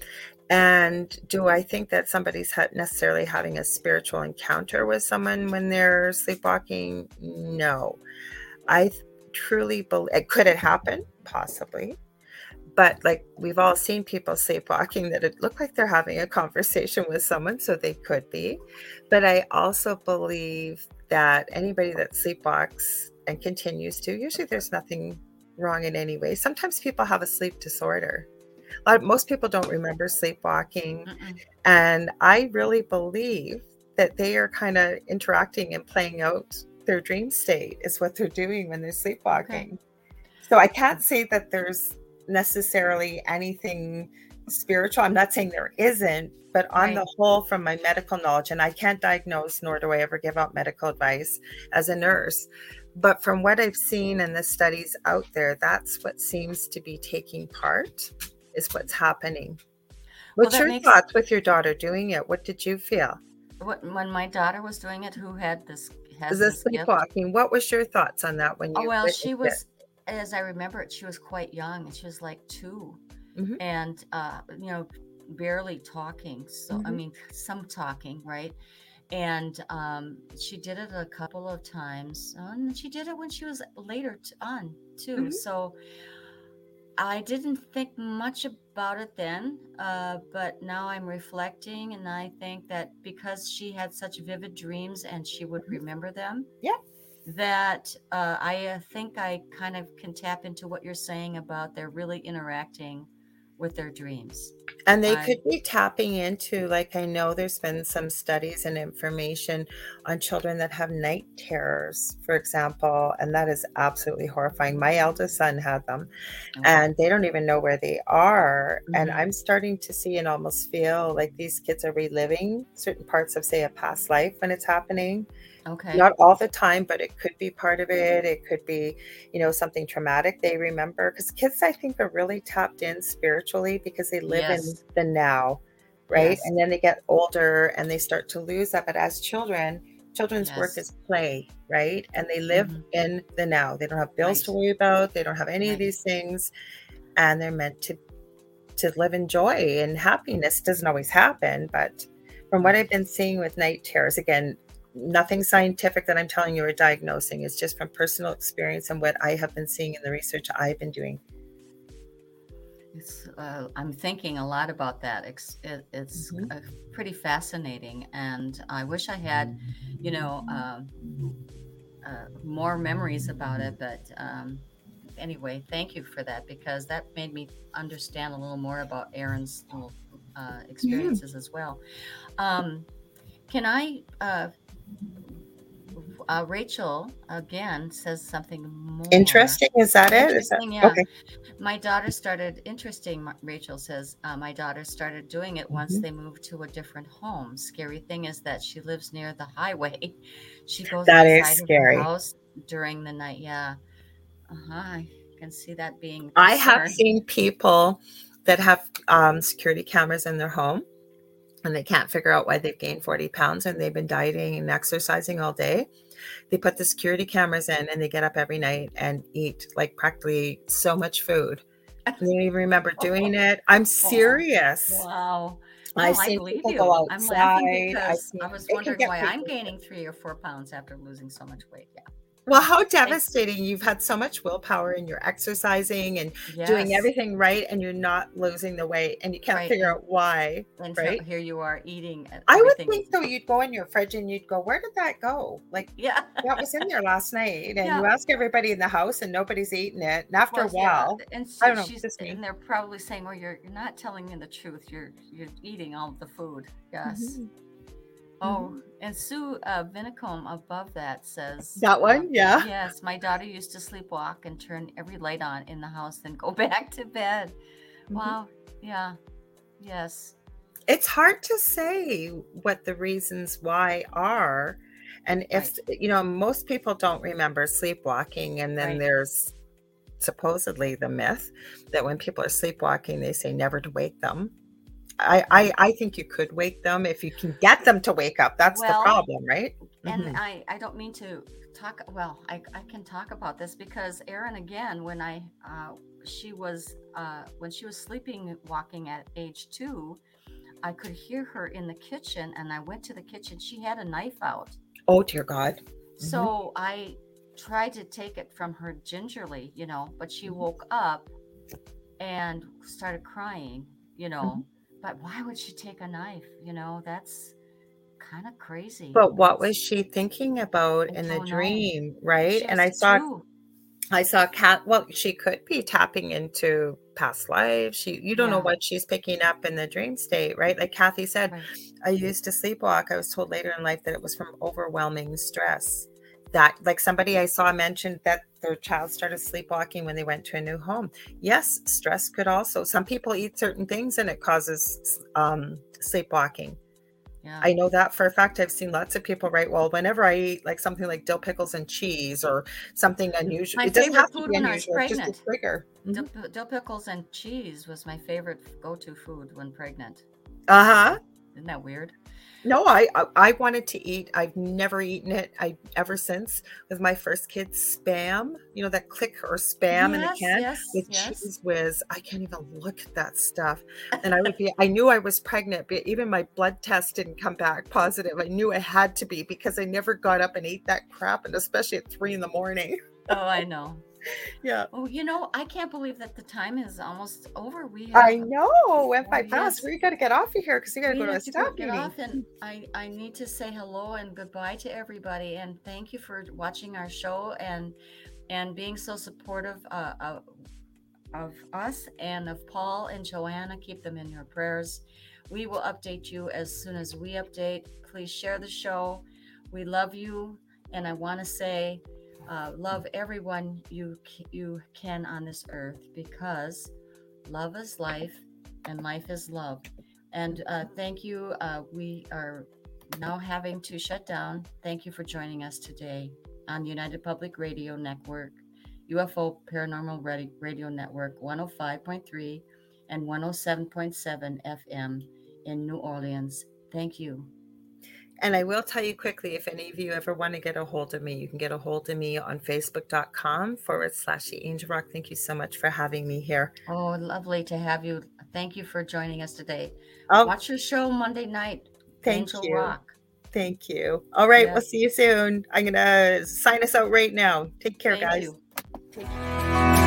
D: And do I think that somebody's ha- necessarily having a spiritual encounter with someone when they're sleepwalking? No. I th- truly believe, could it happen? Possibly. But like we've all seen people sleepwalking that it looked like they're having a conversation with someone, so they could be. But I also believe that anybody that sleepwalks and continues to, usually there's nothing wrong in any way. Sometimes people have a sleep disorder. A lot, most people don't remember sleepwalking.
B: Mm-mm.
D: And I really believe that they are kind of interacting and playing out their dream state is what they're doing when they're sleepwalking.
B: Okay.
D: So I can't say that there's necessarily anything spiritual. I'm not saying there isn't, but on
B: Right.
D: the whole, from my medical knowledge, and I can't diagnose, nor do I ever give out medical advice as a nurse, but from what I've seen in the studies out there, that's what seems to be taking part, is what's happening. What's
B: that
D: your
B: makes-
D: thoughts with your daughter doing it? What did you feel?
B: What, when my daughter was doing it, who had this has
D: The
B: this gift?
D: sleepwalking, what was your thoughts on that when you
B: Oh well, she
D: witnessed
B: was, as I remember it, she was quite young, and she was like two,
D: Mhm.
B: and uh, you know, barely talking. So I
D: Mhm.
B: mean, some talking, right? And um, she did it a couple of times, and she did it when she was later t- on too.
D: Mhm.
B: So I didn't think much about it then, uh, but now I'm reflecting, and I think that because she had such vivid dreams and she would
D: Mhm.
B: remember them,
D: Yeah.
B: that uh, I uh, think I kind of can tap into what you're saying about they're really interacting with their dreams.
D: And they
B: I
D: could be tapping into, like, I know there's been some studies and information on children that have night terrors, for example, and that is absolutely horrifying. My eldest son had them,
B: oh,
D: and they don't even know where they are. And
B: mhm.
D: I'm starting to see and almost feel like these kids are reliving certain parts of, say, a past life when it's happening.
B: Okay.
D: Not all the time, but it could be part of it. It could be, you know, something traumatic they remember. Because kids, I think, are really tapped in spiritually because they live in
B: Yes.
D: the now, right?
B: Yes.
D: And then they get older and they start to lose that. But as children, children's work
B: Yes.
D: is play, right? And they live
B: Mhm.
D: in the now. They don't have bills
B: Right.
D: to worry about. They don't have any of
B: Right.
D: these things. And they're meant to to live in joy and happiness. It doesn't always happen, but from what
B: Right.
D: I've been seeing with night terrors, again, nothing scientific that I'm telling you or diagnosing. It's just from personal experience and what I have been seeing in the research I've been doing.
B: It's, uh, I'm thinking a lot about that. It's, it, it's
D: Mhm.
B: uh, pretty fascinating, and I wish I had, you know, um, uh, more memories about it. But um, anyway, thank you for that, because that made me understand a little more about Erin's little uh, experiences as well. Um, can I? Uh, uh, Rachel again says something more
D: Interesting. Is that it? Is that
B: interesting. Yeah.
D: okay?
B: My daughter started, interesting, Ma- Rachel says, uh, my daughter started doing it once
D: Mhm.
B: they moved to a different home. Scary thing is that she lives near the highway. She goes
D: That is
B: outside of her
D: scary.
B: house during the night. Yeah. Uh-huh. I can see that being a
D: I have
B: concern.
D: seen people that have um, security cameras in their home and they can't figure out why they've gained forty pounds and they've been dieting and exercising all day. They put the security cameras in and they get up every night and eat like practically so much food. And they don't even remember doing it. I'm
B: Oh,
D: serious.
B: wow.
D: I've
B: No, I
D: seen
B: believe
D: people go
B: you. I'm laughing
D: outside. I've
B: because
D: seen
B: I was
D: it can
B: wondering
D: get
B: why
D: pretty
B: I'm
D: dangerous.
B: gaining three or four pounds after losing so much weight. Yeah.
D: Well, how
B: Thank-
D: devastating. You've had so much willpower and you're exercising and doing
B: Yes.
D: everything right and you're not losing the weight and you can't
B: Right.
D: figure
B: And
D: out why,
B: And so
D: right?
B: here you are eating uh,
D: I would
B: everything.
D: think though you'd go in your fridge and you'd go, where did that go? Like
B: Yeah.
D: that was in there last night. And
B: Yeah.
D: you ask everybody in the house and nobody's eating it. And after
B: Well,
D: a
B: yeah.
D: while,
B: And
D: I
B: so
D: don't know,
B: she's,
D: just me.
B: and they're probably saying, well, you're, you're not telling me the truth. You're, you're eating all the food. Yes.
D: Mhm.
B: Oh, and Sue uh, Vinicombe above that says,
D: That
B: uh,
D: one, yeah.
B: yes, my daughter used to sleepwalk and turn every light on in the house, then go back to bed.
D: Mhm.
B: Wow. Yeah. Yes.
D: It's hard to say what the reasons why are. And if,
B: Right.
D: you know, most people don't remember sleepwalking. And then
B: Right.
D: there's supposedly the myth that when people are sleepwalking, they say never to wake them. I, I, I think you could wake them if you can get them to wake up. That's the
B: Well,
D: problem, right?
B: and
D: Mhm.
B: I, I don't mean to talk, well, I, I can talk about this because Erin, again, when I, uh, she was, uh, when she was sleeping, walking at age two, I could hear her in the kitchen and I went to the kitchen. She had a knife out.
D: Oh, dear God. Mhm.
B: So I tried to take it from her gingerly, you know, but she
D: Mhm.
B: woke up and started crying, you know,
D: Mhm.
B: but why would she take a knife? You know, that's kind of crazy.
D: But what
B: That's,
D: was she thinking about
B: I
D: in the
B: don't know.
D: dream, right?
B: She
D: And
B: was
D: I saw
B: two.
D: I saw Cat. Well, she could be tapping into past lives. She, you don't know
B: Yeah.
D: what she's picking up in the dream state, right? Like Kathy said,
B: Right.
D: I used to sleepwalk. I was told later in life that it was from overwhelming stress. That, like somebody I saw mentioned that their child started sleepwalking when they went to a new home. Yes, stress could also. Some people eat certain things and it causes um, sleepwalking.
B: Yeah.
D: I know that for a fact. I've seen lots of people write, well, whenever I eat like something like dill pickles and cheese or something unusual,
B: My
D: it doesn't
B: favorite
D: have to
B: food
D: be
B: when I was
D: unusual, it's just a
B: pregnant.
D: trigger.
B: Dill,
D: Mhm.
B: pi- dill pickles and cheese was my favorite go-to food when pregnant.
D: Uh-huh.
B: Isn't that weird?
D: No, I, I I wanted to eat. I've never eaten it. I ever since with my first kid, Spam. You know that click or Spam in the
B: Yes,
D: can
B: yes,
D: with
B: yes.
D: cheese whiz. I can't even look at that stuff. And I would be. I knew I was pregnant, but even my blood test didn't come back positive. I knew I had to be because I never got up and ate that crap, and especially at three in the morning.
B: Oh, I know.
D: Yeah.
B: Oh, you know, I can't believe that the time is almost over. We
D: I
B: have,
D: know. Went by
B: oh,
D: fast.
B: yes,
D: We got to get off of here because we got to
B: we
D: go to a
B: have to go
D: staff
B: get
D: meeting.
B: off, and I, I need to say hello and goodbye to everybody. And thank you for watching our show and and being so supportive uh, uh, of us and of Paul and Joanna. Keep them in your prayers. We will update you as soon as we update. Please share the show. We love you, and I want to say, uh, love everyone you you can on this earth, because love is life, and life is love. And uh, thank you. Uh, we are now having to shut down. Thank you for joining us today on United Public Radio Network, U F O Paranormal Radio Network, one oh five point three and one oh seven point seven F M in New Orleans. Thank you.
D: And I will tell you quickly, if any of you ever want to get a hold of me, you can get a hold of me on facebook.com forward slash the Angel Rock. Thank you so much for having me here.
B: Oh, lovely to have you. Thank you for joining us today.
D: Oh,
B: watch your show Monday night.
D: Thank
B: Angel
D: you.
B: Rock.
D: Thank you. All right.
B: Yes.
D: We'll see you soon. I'm going to sign us out right now. Take care,
B: Thank
D: guys.
B: You.
D: Take care.